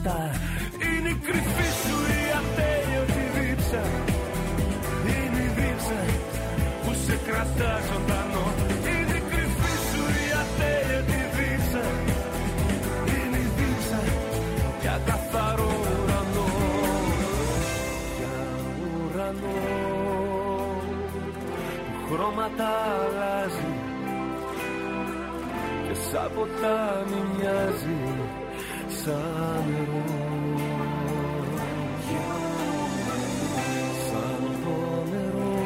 χρώματα αλλάζει και σαν ποτάμι μοιάζει σαν νερό. Σαν το νερό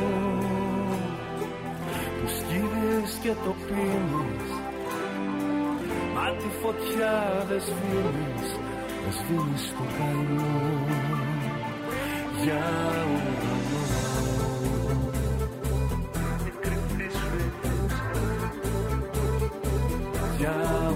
που σκύβεις και το πίνεις, μα τη φωτιά δεν σβήνεις, δεν σβήνεις το καημό για ουρανό. Για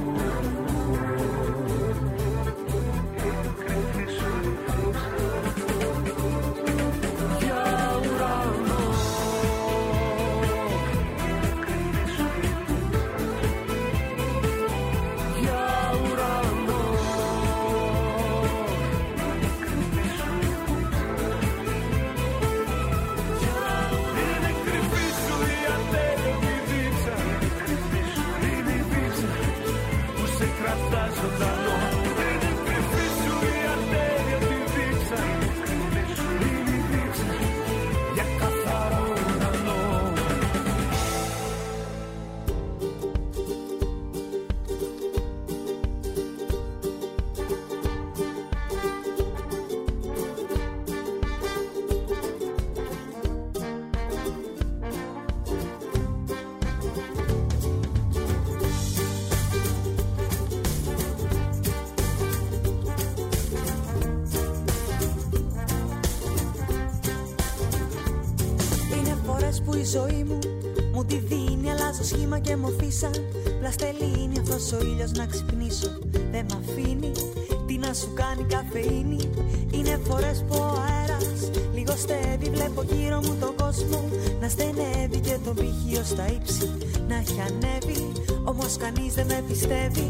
που η ζωή μου μου τη δίνει, αλλάζω σχήμα και μορφή σαν πλαστελίνη. Αυτός ο ήλιος να ξυπνήσω δεν μ' αφήνει, τι να σου κάνει καφεΐνη. Είναι φορές που ο αέρας λιγοστεύει, βλέπω γύρω μου τον κόσμο να στενεύει και το πύχιο στα ύψη να έχει ανέβει, όμως κανείς δεν με πιστεύει.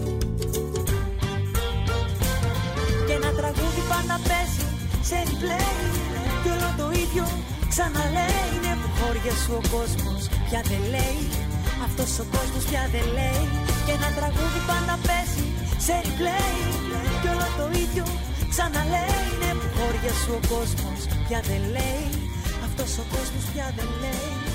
Και ένα τραγούδι πάντα παίζει σε replay κι όλο το ίδιο ξαναλέει. Είναι που χώρια σου ο κόσμος πια δεν λέει, αυτός ο κόσμος πια δεν λέει. Και ένα τραγούδι πάντα παίζει σε replay κι όλο το ίδιο ξαναλέει. Είναι που χώρια σου ο κόσμος πια δεν λέει, αυτός ο κόσμος πια δεν λέει.